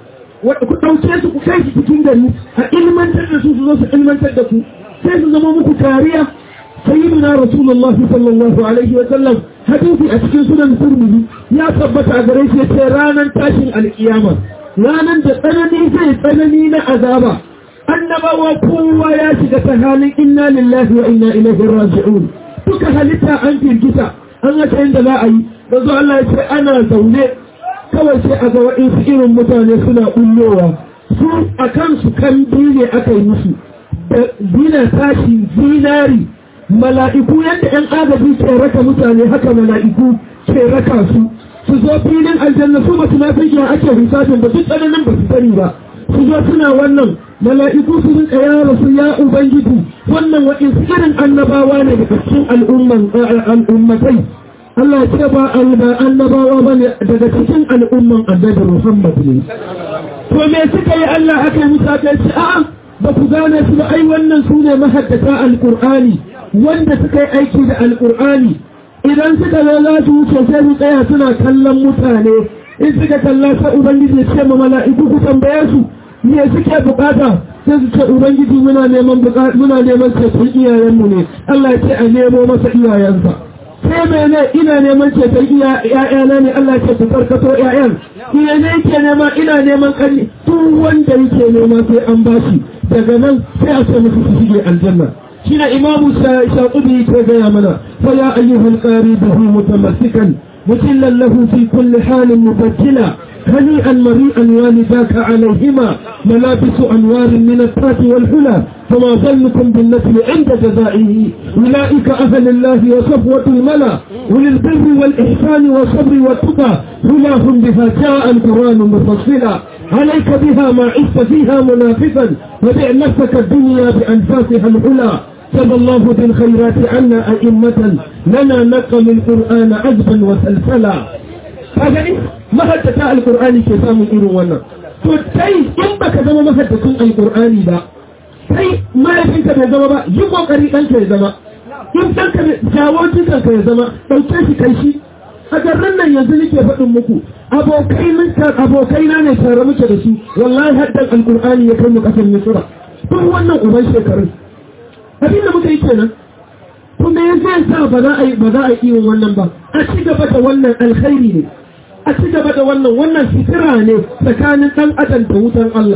[SPEAKER 2] ku ɗauke su ku kai su cikin gari a ilmantar da su su zo su ilmantar da ku sai su zama muku kariya sayyidina rasulullah sallallahu alaihi wa sallam hadisi a cikin sunan turmiji ya tabbata a gare shi yace ranar tashin alkiyama ranar da tsanani zai tsanani na azaba annabawa kowa ya shiga ta halin inna lillahi wa inna ilaihi raji'un duka halitta an firgita an ga inda za a yi yanzu Allah ya ce ana zaune kawai sai a ga waɗansu irin mutane suna ɓullowa su a kansu kan biyu ne aka yi musu da zina tashi zinari mala'iku yadda ‘yan agaji ke raka mutane haka mala'iku ke raka su su zo filin aljanna su ba su na san iya ake hisabin ba duk tsananin ba su sani ba su zo suna wannan mala'iku su rinka ya rasu ya ubangiji wannan waɗansu irin annabawa ne daga cikin al'ummatai Allah ya ce ba annabawa ba ne daga cikin al'umman annabi Muhammad ne. To me suka yi Allah aka yi musa kai ce a'a ba ku gane su ba ai wannan su ne mahaddata alqur'ani wanda suka yi aiki da alqur'ani idan suka zo za su wuce sai su tsaya suna kallon mutane in suka kalla sai ubangiji ya ce ma mala'iku ku tambaye su me suke bukata sai su ce ubangiji muna neman bukata muna neman ceton iyayenmu ne Allah ya ce a nemo masa iyayensa sai mene ina neman ceton iyayena ne Allah ce ku karkato iyayen ina ne yake nema ina neman kanni duk wanda yake nema sai an bashi daga nan sai a ce musu su shige aljanna shine imamu shafi'i ke gaya mana fa ya ayyuhal qari bihi mutamassikan mutillan lahu fi kulli halin mubajjila هنيئا مريئا والداك عليهما ملابس أنوار من الطاعة والحلى فما ظنكم بالنسل عند جزائه أولئك أهل الله وصفوة الملا وللبر والإحسان والصبر والتقى هلاهم بها جاء القرآن مفصلا عليك بها ما عشت فيها منافسا وبع نفسك الدنيا بأنفاسها الحلى جزى الله بالخيرات عنا أئمة لنا نقل القرآن عذبا وسلسلا kaga in mahaddata alqur'ani ke samun irin wannan to kai in baka zama mahaddacin alqur'ani ba kai mahaifinka bai zama ba yi kokari ɗanka ya zama in ɗanka jawo jikanka ya zama ɗauke shi kai shi a garin nan yanzu nake faɗin muku abokai min abokai na ne tare muke da su wallahi haddan alqur'ani ya kai mu kasar misra tun wannan uban shekarun abinda muka yi kenan kuma yanzu yasa ba za a yi ba za a yi wannan ba a ci gaba da wannan alkhairi ne a ci gaba da wannan wannan fitira ne tsakanin ɗan adam da wutan Allah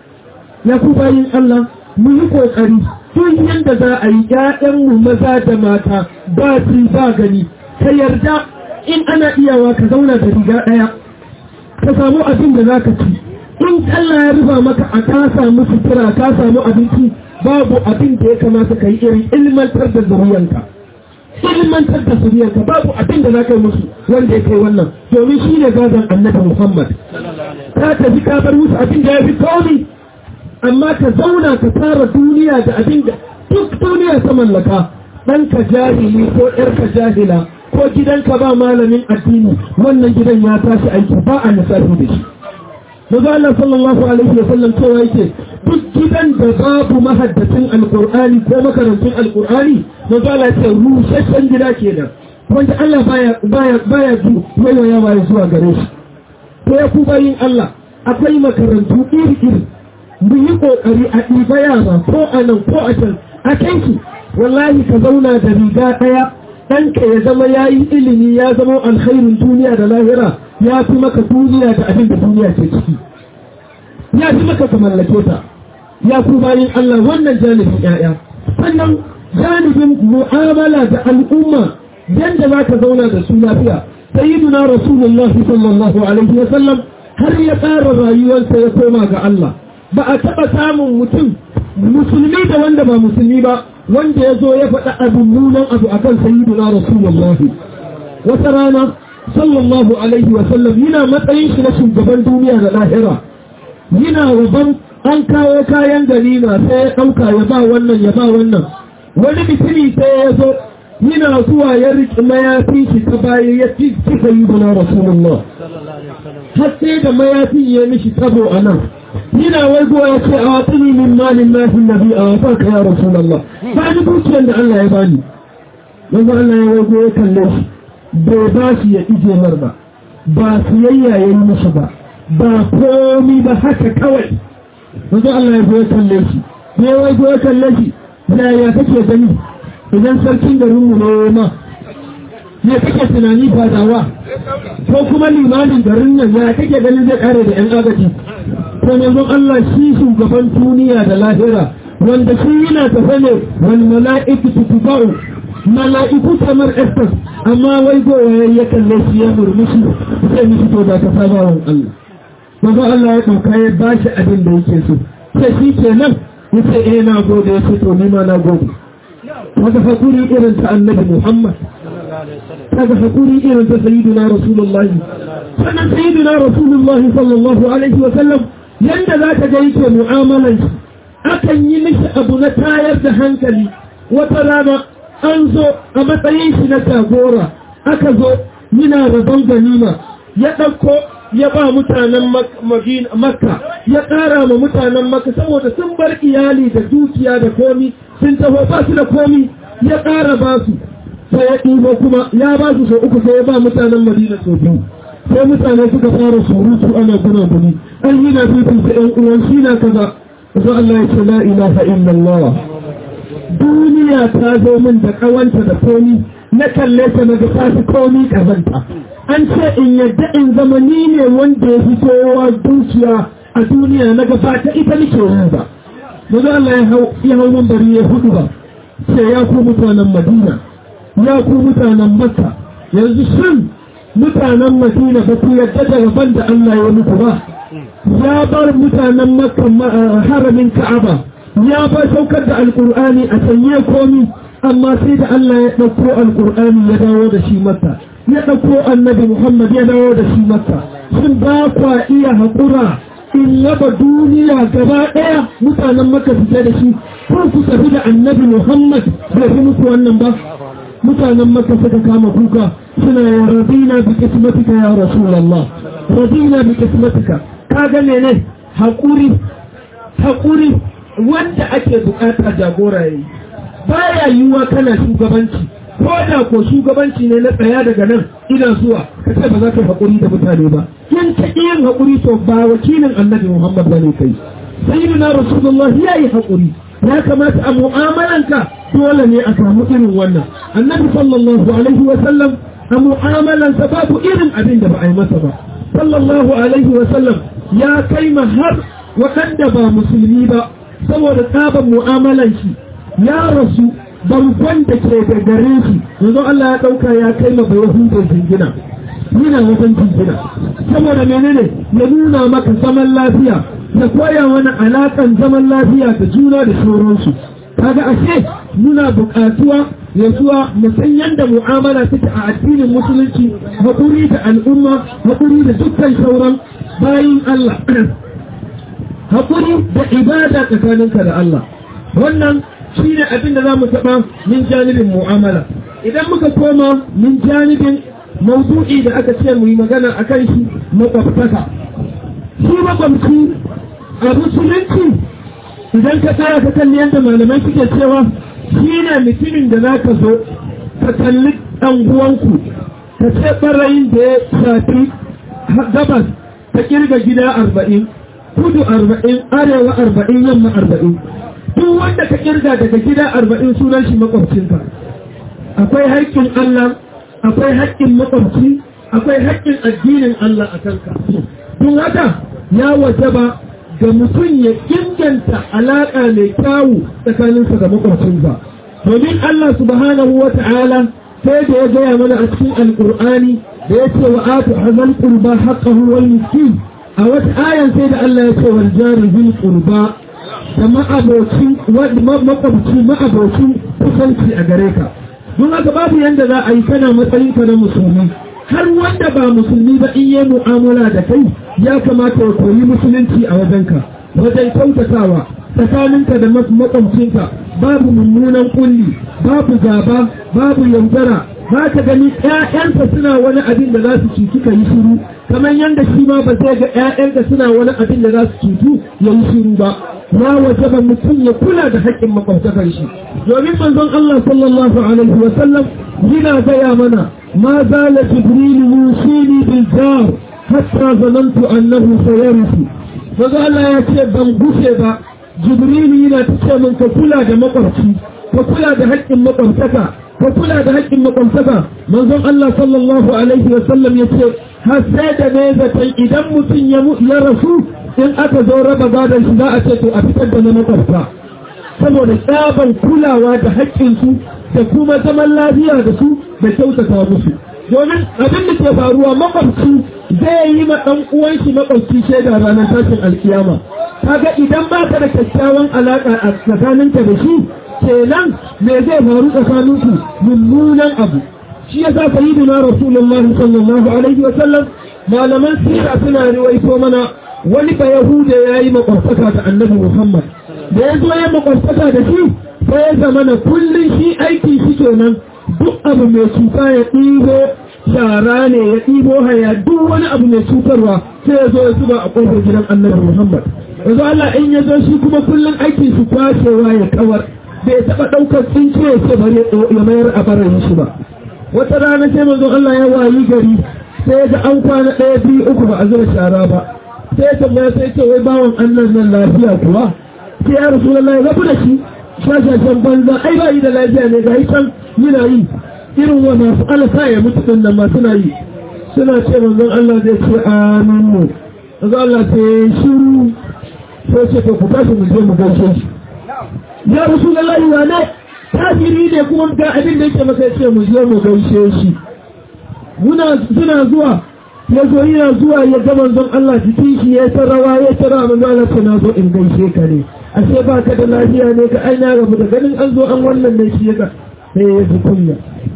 [SPEAKER 2] ya ku bayin Allah mu yi kokari tun yanda za a yi ƴaƴanmu maza da mata ba ci ba gani ka yarda in ana iyawa ka zauna da riga ɗaya ka samu abin da za ka ci in Allah ya rufa maka a ka samu fitira ka samu abinci babu abin da ya kamata ka yi irin ilmantar da zuriyanka ilmantar da zuriyanka babu abin da za ka yi musu wanda ya kai wannan domin shi ne gadon annabi Muhammad ka tafi ka bar musu abin da ya fi komi amma ka zauna ka tara duniya da abin da duk duniya ta mallaka ɗanka jahili ko ƴarka jahila ko gidanka ba malamin addini wannan gidan ya tashi aiki ba a lissafi da shi Maza Allah sallallahu alaihi wa sallam cewa yake duk gidan da babu mahaddacin alqur'ani ko makarantun alqur'ani maza Allah ce rusasshen gida kenan wanda Allah baya baya baya ju waiwaya baya zuwa gare shi to ya ku bayin Allah akwai makarantu iri iri mu yi kokari a ɗiba yara ko a nan ko a can a kanki wallahi ka zauna da riga ɗaya ɗanka ya zama ya yi ilimi ya zama alkhairin duniya da lahira ya fi maka duniya da abin da duniya ke ciki ya fi maka ka mallake ta ya ku bayin Allah wannan janibin ƴaƴa sannan janibin mu'amala da al'umma yadda za ka zauna da su lafiya sayyiduna rasulullahi sallallahu alaihi wa sallam har ya tsara rayuwarsa ya koma ga Allah ba a taɓa samun mutum musulmi da wanda ba musulmi ba wanda ya zo ya faɗa abin nunan abu a kan sayyiduna rasulullahi wata rana sallallahu alaihi wa sallam yana matsayin shi na shugaban duniya da lahira yana rabon an kawo kayan ganima sai ya ɗauka ya ba wannan ya ba wannan wani mutumi sai ya zo yana zuwa ya riƙe mayafi shi ta baya ya ci cika yi bana rasulullah har sai da mayafin ya mishi tabo a nan yana waigowa ya ce a watsini min malin nafin nabi a wata ka ya rasulullah ba ni dukiyar da Allah ya bani yanzu Allah ya waigo ya kalle shi bai ba shi ya ije mar ba ba siyayya ya yi masa ba ba komi ba haka kawai yanzu Allah ya ya kalle shi ya waigo ya kalle shi yaya kake gani idan sarkin garinmu ne ma ne kake tunani fadawa ko kuma limanin garin nan ya kake ganin zai kare da yan agaji ko yanzu Allah shi shugaban duniya da lahira wanda shi yana tafe ne wal mala'ikatu tubau mala'iku kamar estas amma wai gowa ya kalle shi ya murmushi sai mishi to da ka saba wa Allah manzo Allah ya dauka ya bashi abin da yake so sai shi kenan yace eh na gode sai to ni ma na gode kaga hakuri irin ta annabi Muhammad kaga hakuri irin ta sayyidina rasulullahi sannan sayyidina rasulullahi sallallahu alaihi wa sallam yanda zaka ga yake mu'amalan shi akan yi mishi abu na tayar da hankali wata rana an zo a matsayin shi na jagora aka zo yana rabon ganima ya ɗauko ya ba mutanen makka ya ƙara ma mutanen makka saboda sun bar iyali da dukiya da komi sun taho ba su da komi ya ƙara ba su sai ya ɗibo kuma ya ba su sau uku sai ya ba mutanen madina sau biyu sai mutane suka fara surutu ana guna guni an yi na fitin sa ƴan uwan shi na kaza sai Allah ya ce la ilaha illallah duniya ta zo min da kawanta da komi na kalle ta na ga ta fi komi kazanta an ce in yadda in zama ni ne wanda ya fi kowa dukiya a duniya na gaba ta ita nake yi ba yanzu Allah ya hau ya hau min bari ya hudu ba sai ya ku mutanen Madina ya ku mutanen Makka yanzu shin mutanen Madina ba ku yadda da rabon da Allah ya muku ba ya bar mutanen Makka haramin Ka'aba ya ba saukar da alkur'ani a sanye komi amma sai da Allah ya ɗauko alkur'ani ya dawo da shi Makka ya ɗauko annabi Muhammad ya dawo da shi Makka sun ba kwa iya haƙura in yaba duniya gaba ɗaya mutanen Makka su da shi ko su tafi da annabi Muhammad bai fi muku wannan ba mutanen Makka suka kama kuka suna ya radina bi kismatika ya Rasulullah radina bi kismatika ka ga ne haƙuri haƙuri wanda ake bukata jagora yayi baya yiwuwa kana shugabanci ko da ko shugabanci ne na tsaya daga nan ina zuwa ka ce ba za ka haƙuri da mutane ba in ka yin haƙuri to ba wakilin annabi Muhammad bane kai sayyidina Rasulullah yayi haƙuri ya kamata a mu'amalanka dole ne a samu irin wannan annabi sallallahu alaihi wa sallam a mu'amalansa babu irin abin da ba a yi masa ba sallallahu alaihi wa sallam ya kai ma har waɗanda ba musulmi ba saboda tsaban mu'amalan shi ya rasu barkon da ke da gare shi yanzu Allah ya ɗauka ya kai ma bayan da jingina yana wajen jingina saboda menene ya nuna maka zaman lafiya ya koya wani alaƙan zaman lafiya da juna da sauransu kaga ashe muna buƙatuwa ya zuwa mu san yanda mu'amala take a addinin musulunci haƙuri da al'umma haƙuri da dukkan sauran bayin Allah haƙuri da ibada tsakaninka da Allah wannan shi ne abin da za mu taɓa min janibin mu'amala idan muka koma min janibin mawdu'i da aka ce mu yi magana a kan shi makwabtaka shi makwabci a musulunci idan ka tsaya ka kalli yadda malamai suke cewa shi ne mutumin da za ka zo ka kalli ɗanguwanku ka ce ɓarayin da ya shafi gabas ka kirga gida arba'in kudu arba'in arewa arba'in yamma arba'in duk wanda ka kirga daga gida arba'in sunan shi makwabcinka akwai haƙƙin Allah akwai haƙƙin makwabci akwai haƙƙin addinin Allah a kanka don haka ya wajaba ga mutum ya inganta alaƙa mai kyawu tsakaninsa da makwabcinsa domin Allah subhanahu wa ta'ala sai da ya gaya mana a cikin alƙur'ani da ya ce wa atu hazal qurba haqqahu wal miskin a wata ayan sai da Allah ya ce wal jari bil qurba da ma'abocin makwabci ma'abocin kusanci a gare ka don haka babu yanda za a yi kana matsayin ka na musulmi har wanda ba musulmi ba in yi mu'amala da kai ya kamata ya koyi musulunci a wajenka wajen kyautatawa tsakaninka da makwabcinka babu mummunan kulli babu gaba babu yaudara ba ka gani ƴaƴanka suna wani abin da za su cutu ka yi shiru kamar yadda shi ma ba zai ga ƴaƴanka suna wani abin da za su cutu ya yi shiru ba ya wajaba mutum ya kula da haƙƙin makwabtakar shi domin manzon Allah sallallahu alaihi wa sallam yana gaya mana ma zala jibril yusini bil jar hatta zanantu annahu sayarisu manzo Allah ya ce ban gushe ba jibril yana tace min ka kula da makwabci ka kula da haƙƙin makwabtaka ka kula da haƙƙin makwabtaka manzon Allah sallallahu alaihi wa sallam ya ce har sai da ne zaton idan mutum ya rasu in aka zo raba gadon shi za a ce to a fitar da na makwabta saboda tsaban kulawa da haƙƙinsu da kuma zaman lafiya da su da kyautata musu domin abin da ke faruwa makwabci zai yi ma ɗan uwan shi makwabci shaida ranar tashin alkiyama kaga idan ba ka da kyakkyawan alaƙa a tsakaninka da shi kenan me zai faru tsakaninku mummunan abu shi yasa sayyidina rasulullahi sallallahu alaihi wa sallam malaman sira suna riwaito mana wani ba yahuda yayi makwabtaka da annabi Muhammad da yazo ya makwabtaka da shi sai ya zama na kullun shi aiki shi kenan duk abu mai cuta ya ɗibo shara ne ya ɗibo haya duk wani abu mai cutarwa sai ya zo ya zuba a ƙofar gidan annabi Muhammad yanzu Allah in ya zo shi kuma kullun aikin shi kwashewa ya kawar bai taɓa ɗaukar tsinci ya ce bari ya mayar a barayin shi ba wata rana sai manzon Allah ya wayi gari sai ga an kwana ɗaya biyu uku ba a zuba shara ba sai ya tambaya sai ce wai bawan Allah nan lafiya kuwa sai ya Rasulullahi ya rabu da shi shashashen banza ai ba yi da lafiya ne ga can yana yi irin wa masu alasa ya mutu din nan ma suna yi suna ce manzon Allah zai ce amin mu manzon Allah sai shiru sai ce ku tashi mu je mu gaishe shi ya Rasulullahi wa ne kafiri ne kuma ga abin da yake maka ce mu je mu gaishe shi muna suna zuwa ya zo yana zuwa ya ga manzon Allah jikin shi ya ta rawa ya ta rawa manzon Allah ce na zo in gaishe ka ne ashe ba ka da lafiya ne ka aina rabu da ganin an zo an wannan ne shi ya ga sai ya ji kunya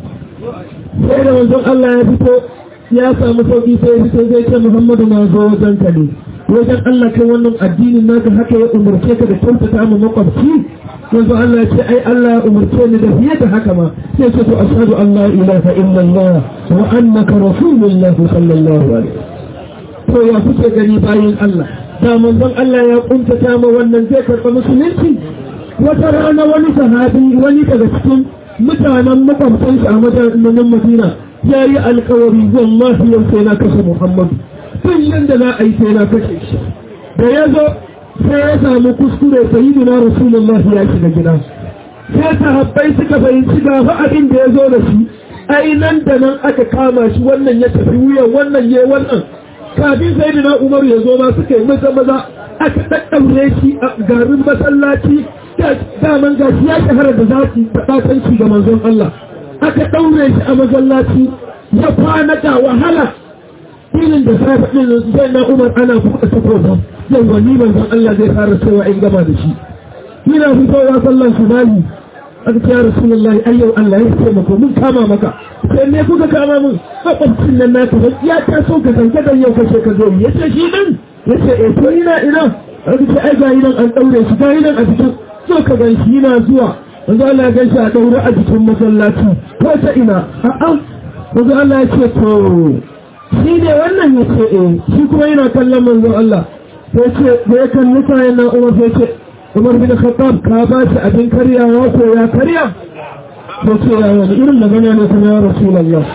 [SPEAKER 2] sai da manzon Allah ya fito ya samu sauki sai ya fito zai ce Muhammadu na zo wajen ka ne wajen Allah kai wannan addinin naka haka ya umarce ka da kyautata mu makwabci yanzu Allah ya ce ai Allah ya umarce ni da fiye da haka ma sai ce to ashhadu an la ilaha illallah wa annaka rasulullah sallallahu alaihi to ya kuke gani bayin Allah da manzon Allah ya kuntata ma wannan zai karɓa musulunci wata rana wani sahabi wani daga cikin mutanen makwabtan shi a mutanen Madina ya yi alkawari wallahi yau sai na kashe Muhammadu tun yanda na ai sai na kashe shi da ya zo sai ya samu kuskure sayyidina rasulullahi ya shiga gida sai sahabbai suka fahimci ga fa abin da ya zo da shi ai nan da nan aka kama shi wannan ya tafi wuya wannan ya wannan kafin sayyidina Umar ya zo ma suka yi maza maza aka daddaure shi a garin masallaci da daman gashi ya shahara da zaki da batanci ga manzon Allah aka daure shi a masallaci ya kwana da wahala filin da safe din sai na Umar ana buɗe takobi yau wani manzon Allah zai fara cewa in gaba da shi ina fitowa sallan subahi aka ce ya Rasulullahi ayyau Allah ya ce maka mun kama maka sai ne kuka kama mun makwabcin nan naka ba ya ta so ka san kadan yau kace ka zo yace shi din yace eh to ina ina aka ce ai ga idan an daure shi ga idan a cikin so ka gan shi yana zuwa manzon Allah ya gan shi a daure a cikin masallaci ko ta ina a'a manzon Allah ya ce to shi ne wannan ya ce eh shi kuma yana kallon manzon Allah sai ce da ya kalli kayan na Umar sai ce Umar bin Khattab ka ba shi abin karyawa ko ya karya sai ce ya wani irin magana ne kuma ya Rasulullah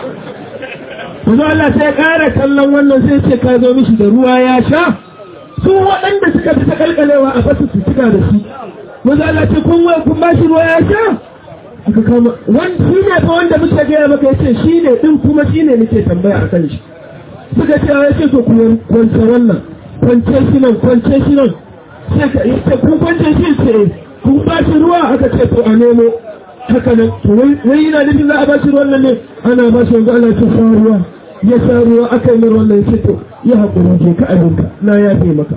[SPEAKER 2] manzon Allah sai ƙara kallon wannan sai ce ka zo mishi da ruwa ya sha su waɗanda suka fi ta kalkalewa a fasu su cika da shi manzon Allah ce kun wai kun ba shi ruwa ya sha aka kama wani shi ne fa wanda muke gaya maka ya ce shi ne ɗin kuma shi ne nake tambaya a kan shi suka ce ya ce to ku kwance wannan kwance shi nan kwance shi nan sai ka yi ce kun kwance shi ce kun ba shi ruwa aka ce to a nemo haka nan to wai yana nufin za a ba shi ruwan nan ne ana ba shi wanzu ana ce sha ruwa ya sha ruwa aka yi min wannan ya ce to ya haƙuri je ka abinka na yafe maka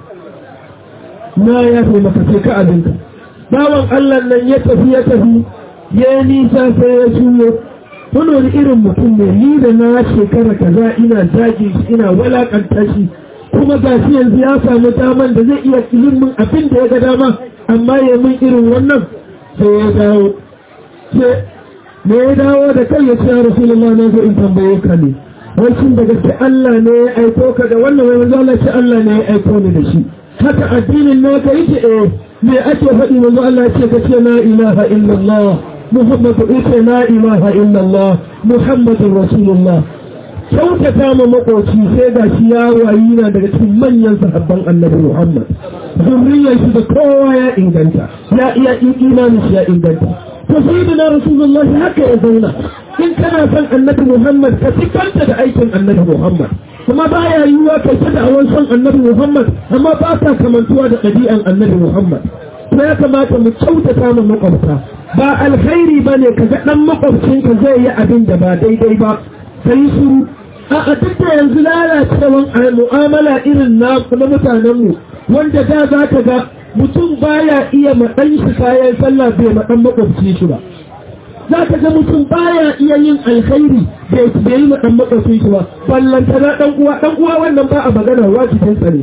[SPEAKER 2] na yafe maka ce ka abinka bawan Allah nan ya tafi ya tafi ya yi nisa sai ya shuyo wani irin mutum ne ni da na shekara kaza ina zage shi ina walakanta shi kuma ga shi yanzu ya samu daman da zai iya yin min abin da ya ga dama amma ya min irin wannan sai ya dawo sai me ya dawo da kai ya ce ya Rasulullah na zo in tambaye ka ne wacin da gaske Allah ne ya aiko ka da wannan wai manzo Allah ce Allah ne ya aiko ni da shi haka addinin naka yake eh me ake faɗi manzo Allah ce ka ce la ilaha illallah Muhammadu ita la ilaha illallah Muhammadur Rasulullah kyautata ma makoci sai ga shi ya wayi na daga cikin manyan sahabban Annabi Muhammad zuriyar shi da kowa ya inganta ya iya imanin shi ya inganta to sayyidina Rasulullah haka ya zauna in kana son Annabi Muhammad ka tikanta da aikin Annabi Muhammad kuma baya yiwuwa kai ta da'awar son Annabi Muhammad amma ba ta kamantuwa da ɗabi'an Annabi Muhammad to ya kamata mu kyautata ma makwabta ba alkhairi bane kaga dan makwabcinka zai yi abin da ba daidai ba sai shiru a duk da yanzu lalacewan mu'amala irin na na mutanenmu wanda da za ka ga mutum baya iya maɗan shi kayan sallah bai maɗan makwabci shi ba za ka ga mutum baya iya yin alkhairi bai yi maɗan makwabci shi ba ballanta na ɗan uwa ɗan uwa wannan ba a magana wajibin tsare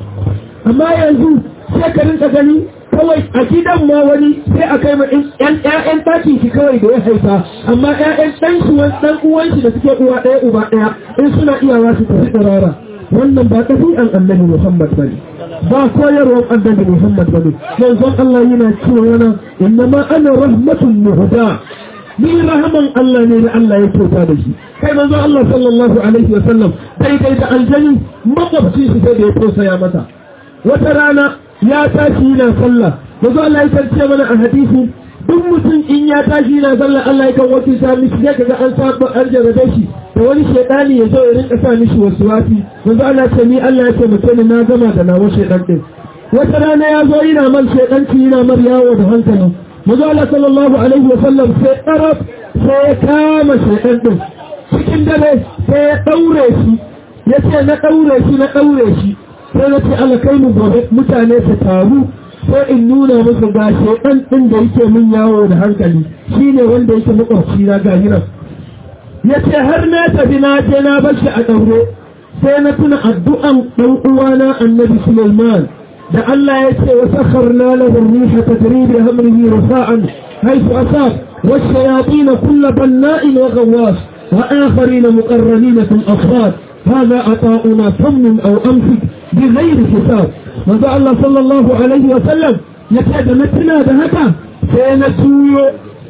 [SPEAKER 2] amma yanzu sai ka rinka gani kawai a gidan ma wani sai a kai ma ƴan ƴaƴan ɗakin shi kawai da ya haifa amma ƴaƴan ɗan shi wani ɗan uwan shi da suke uwa ɗaya uba ɗaya in suna iyawa su tafi tsirara wannan ba ɗabi'an annabi Muhammad bane ba koyarwar annabi Muhammad bane yanzu Allah yana cewa yana innama ana rahmatun muhda ni rahman Allah ne da Allah ya kyauta da shi kai manzo Allah sallallahu alaihi wa sallam daidai da aljani makwabci shi sai da ya tausaya mata wata rana ya tashi yana sallah yanzu Allah ya tarce mana a hadisi duk mutum in ya tashi yana sallah Allah ya kan wasu sa mishi sai kaga an saba an jarabe shi da wani shedani ya zo ya rinka sa mishi wasu wasi yanzu Allah ce ni Allah ya ce mutum na gama da nawa shedan din wata rana ya zo yana man shedanci yana mar yawo da hankali yanzu Allah sallallahu alaihi wa sallam sai taraf sai ya kama shedan din cikin dare sai ya daure shi ya ce na daure shi na daure shi sai na ce Allah kai mu gobe mutane su taru sai in nuna musu ga shekan ɗin da yake min yawo da hankali shine wanda yake makwabci na ga hiran ya ce har na tafi na je na bar shi a ɗaure sai na tuna addu'an ɗan uwana annabi Sulaiman da Allah ya ce wa sakharna lahu riha tajri bi amrihi rusa'an haythu asab والشياطين كل بناء وغواص وآخرين مقرنين في الأصفاد هذا عطاؤنا فمن أو أمسك بغير حساب وذا الله صلى الله عليه وسلم يكاد متنا دهكا سينسوي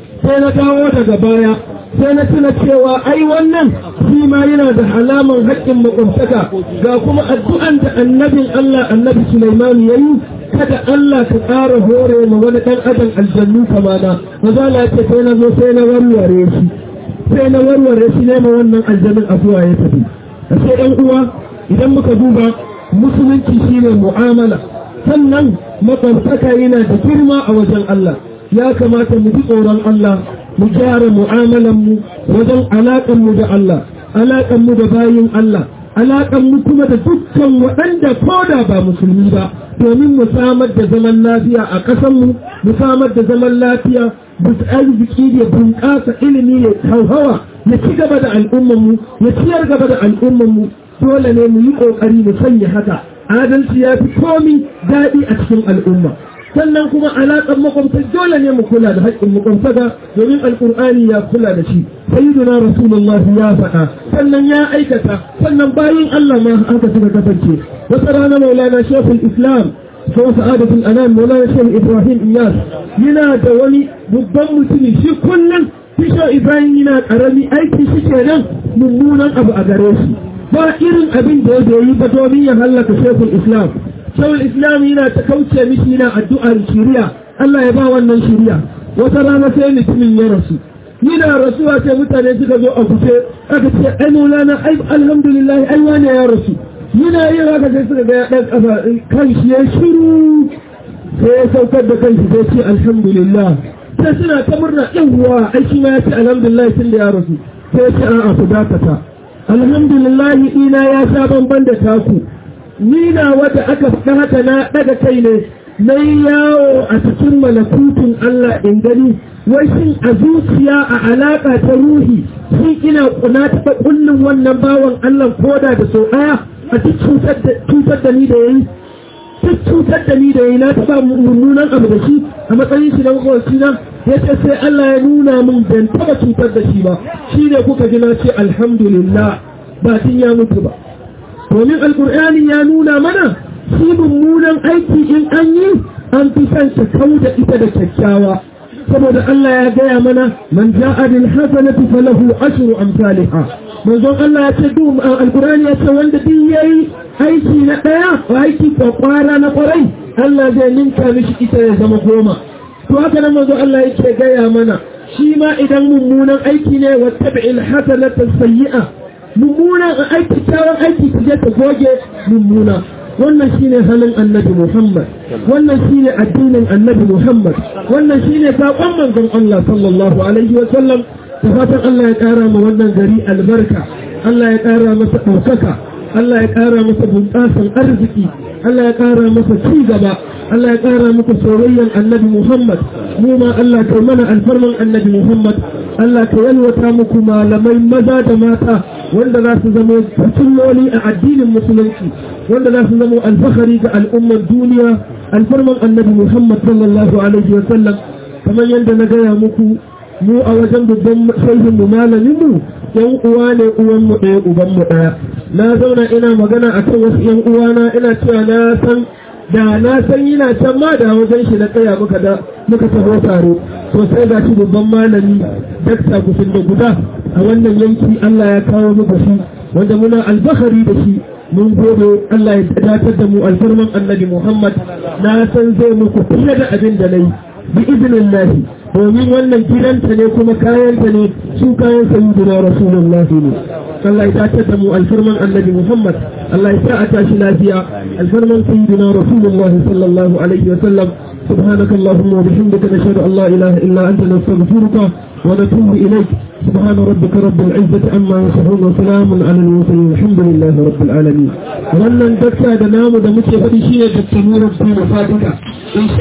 [SPEAKER 2] سينكاو دغبايا سينتنا cewa ai wannan shi ma yana da alaman haƙƙin makwabtaka ga kuma addu'an da annabin Allah annabi Sulaiman yayi kada Allah ka ƙara hore ma wani ɗan adam aljannu kamana maza Allah ya ce sai na zo sai na warware shi sai na warware shi ne ma wannan aljannin afuwa ya tafi sai ɗan uwa idan muka duba musulunci shine mu'amala sannan makwabtaka yana da girma a wajen Allah ya kamata mu ji tsoron Allah mu gyara mu'amalan mu wajen alaƙan mu da Allah alaƙan mu da bayin Allah alaƙan mu kuma da dukkan waɗanda koda ba musulmi ba domin mu samar da zaman lafiya a ƙasar mu mu samar da zaman lafiya bisa arziki da bunƙasa ilimi ya hauhawa ya ci gaba da al'ummar mu ya ciyar gaba da al'ummar mu dole ne mu yi ƙoƙari mu sanya haka adalci ya fi komi daɗi a cikin al'umma sannan kuma alaƙar makwabta dole ne mu kula da haƙƙin makwabtaka domin alƙur'ani ya kula da shi sayyiduna rasulullah ya faɗa sannan ya aikata sannan bayin Allah ma aka suka kasance wata rana maulana shekul islam ko sa'adatul anam maulana shekul ibrahim iyas yana da wani babban mutumi shi kullum Fisho Ibrahim yana ƙarami aiki shi kenan mummunan abu a gare shi ba irin abin da ya yi ba domin ya hallaka shekul islam shekul islam yana ta kauce mishi yana addu'ar shiriya Allah ya ba wannan shiriya wata rana sai mutumin ya rasu yana rasuwa sai mutane suka zo a kuce aka ce ai maulana ai alhamdulillah ai wani ya rasu yana yin haka sai suka ga ya ɗan ƙafa kan shi ya shiru sai ya saukar da kanshi sai ce alhamdulillah sai suna ta murna yawwa ai shi ma ya ce alhamdulillah tun da ya rasu sai ya ce a'a ku dakata alhamdulillah ina ya sha bamban da taku ni na wata aka faɗa haka na ɗaga kai ne na yawo a cikin malakutun Allah in gani wai shin a zuciya a alaƙa ta ruhi shin ina kuna taɓa kullum wannan bawan Allah koda da sau ɗaya a duk cutar da ni da yayi duk cutar da ni da yayi na taɓa mummunan abu da shi a matsayin shi na makwabci na ya ce sai Allah ya nuna min ban taɓa cutar da shi ba shi ne kuka ji na ce alhamdulillah ba tun ya mutu ba domin alƙur'ani ya nuna mana shi mummunan aiki in an yi an fi son ta kau da ita da kyakkyawa saboda Allah ya gaya mana man ja'a bil hasanati falahu ashru amsalha manzon Allah ya ce duk alqur'ani ya ce wanda duk yayi aiki na daya aiki kwakwara na kwarai Allah zai ninka mishi ita ya zama goma to haka nan manzon Allah yake gaya mana shi ma idan mummunan aiki ne wattabi'il hasanata sayyi'a mummunan aiki kyawun aiki ta je ta goge mummuna wannan shine halin annabi Muhammad wannan shine addinin annabi Muhammad wannan shine sakon manzon Allah sallallahu alaihi wa sallam da fatan Allah ya kara ma wannan gari albarka Allah ya kara masa daukaka Allah ya kara masa bunƙasan arziki Allah ya kara masa ci gaba Allah ya kara masa soyayyan annabi Muhammad mu ma Allah kai mana alfarman annabi Muhammad Allah ka yalwata muku malamai maza da mata wanda za su zama fitilloli a addinin musulunci wanda za su zama alfahari ga al'ummar duniya alfarman annabi Muhammad sallallahu alaihi wa sallam kamar yadda na gaya muku mu a wajen babban shehin mu malamin mu yan uwa ne uwan mu ɗaya uban mu ɗaya na zauna ina magana akan wasu yan uwana ina cewa na san da na san yana can ma da wajen shi na tsaya muka da muka taho taro to sai ga shi babban malami dakta kusin da guda a wannan yanki Allah ya kawo muku shi wanda muna albahari da shi mun gode Allah ya datar da mu alfarman annabi Muhammad na san zai muku fiye da abin da nayi bi idnillah domin wannan gidanta ne kuma kayanta ne su kayan sayyidina rasulullahi ne Allah ya datar da mu alfarman annabi Muhammad Allah ya sa a tashi lafiya alfarman sayyidina rasulullahi sallallahu alaihi wa sallam سبحانك اللهم وبحمدك نشهد أن لا إله إلا أنت نستغفرك ونتوب إليك سبحان ربك رب العزة عما يصفون وسلام على المرسلين الحمد لله رب العالمين. wannan dakta da namu da muke faɗi shine dakta Nura Bin Fatika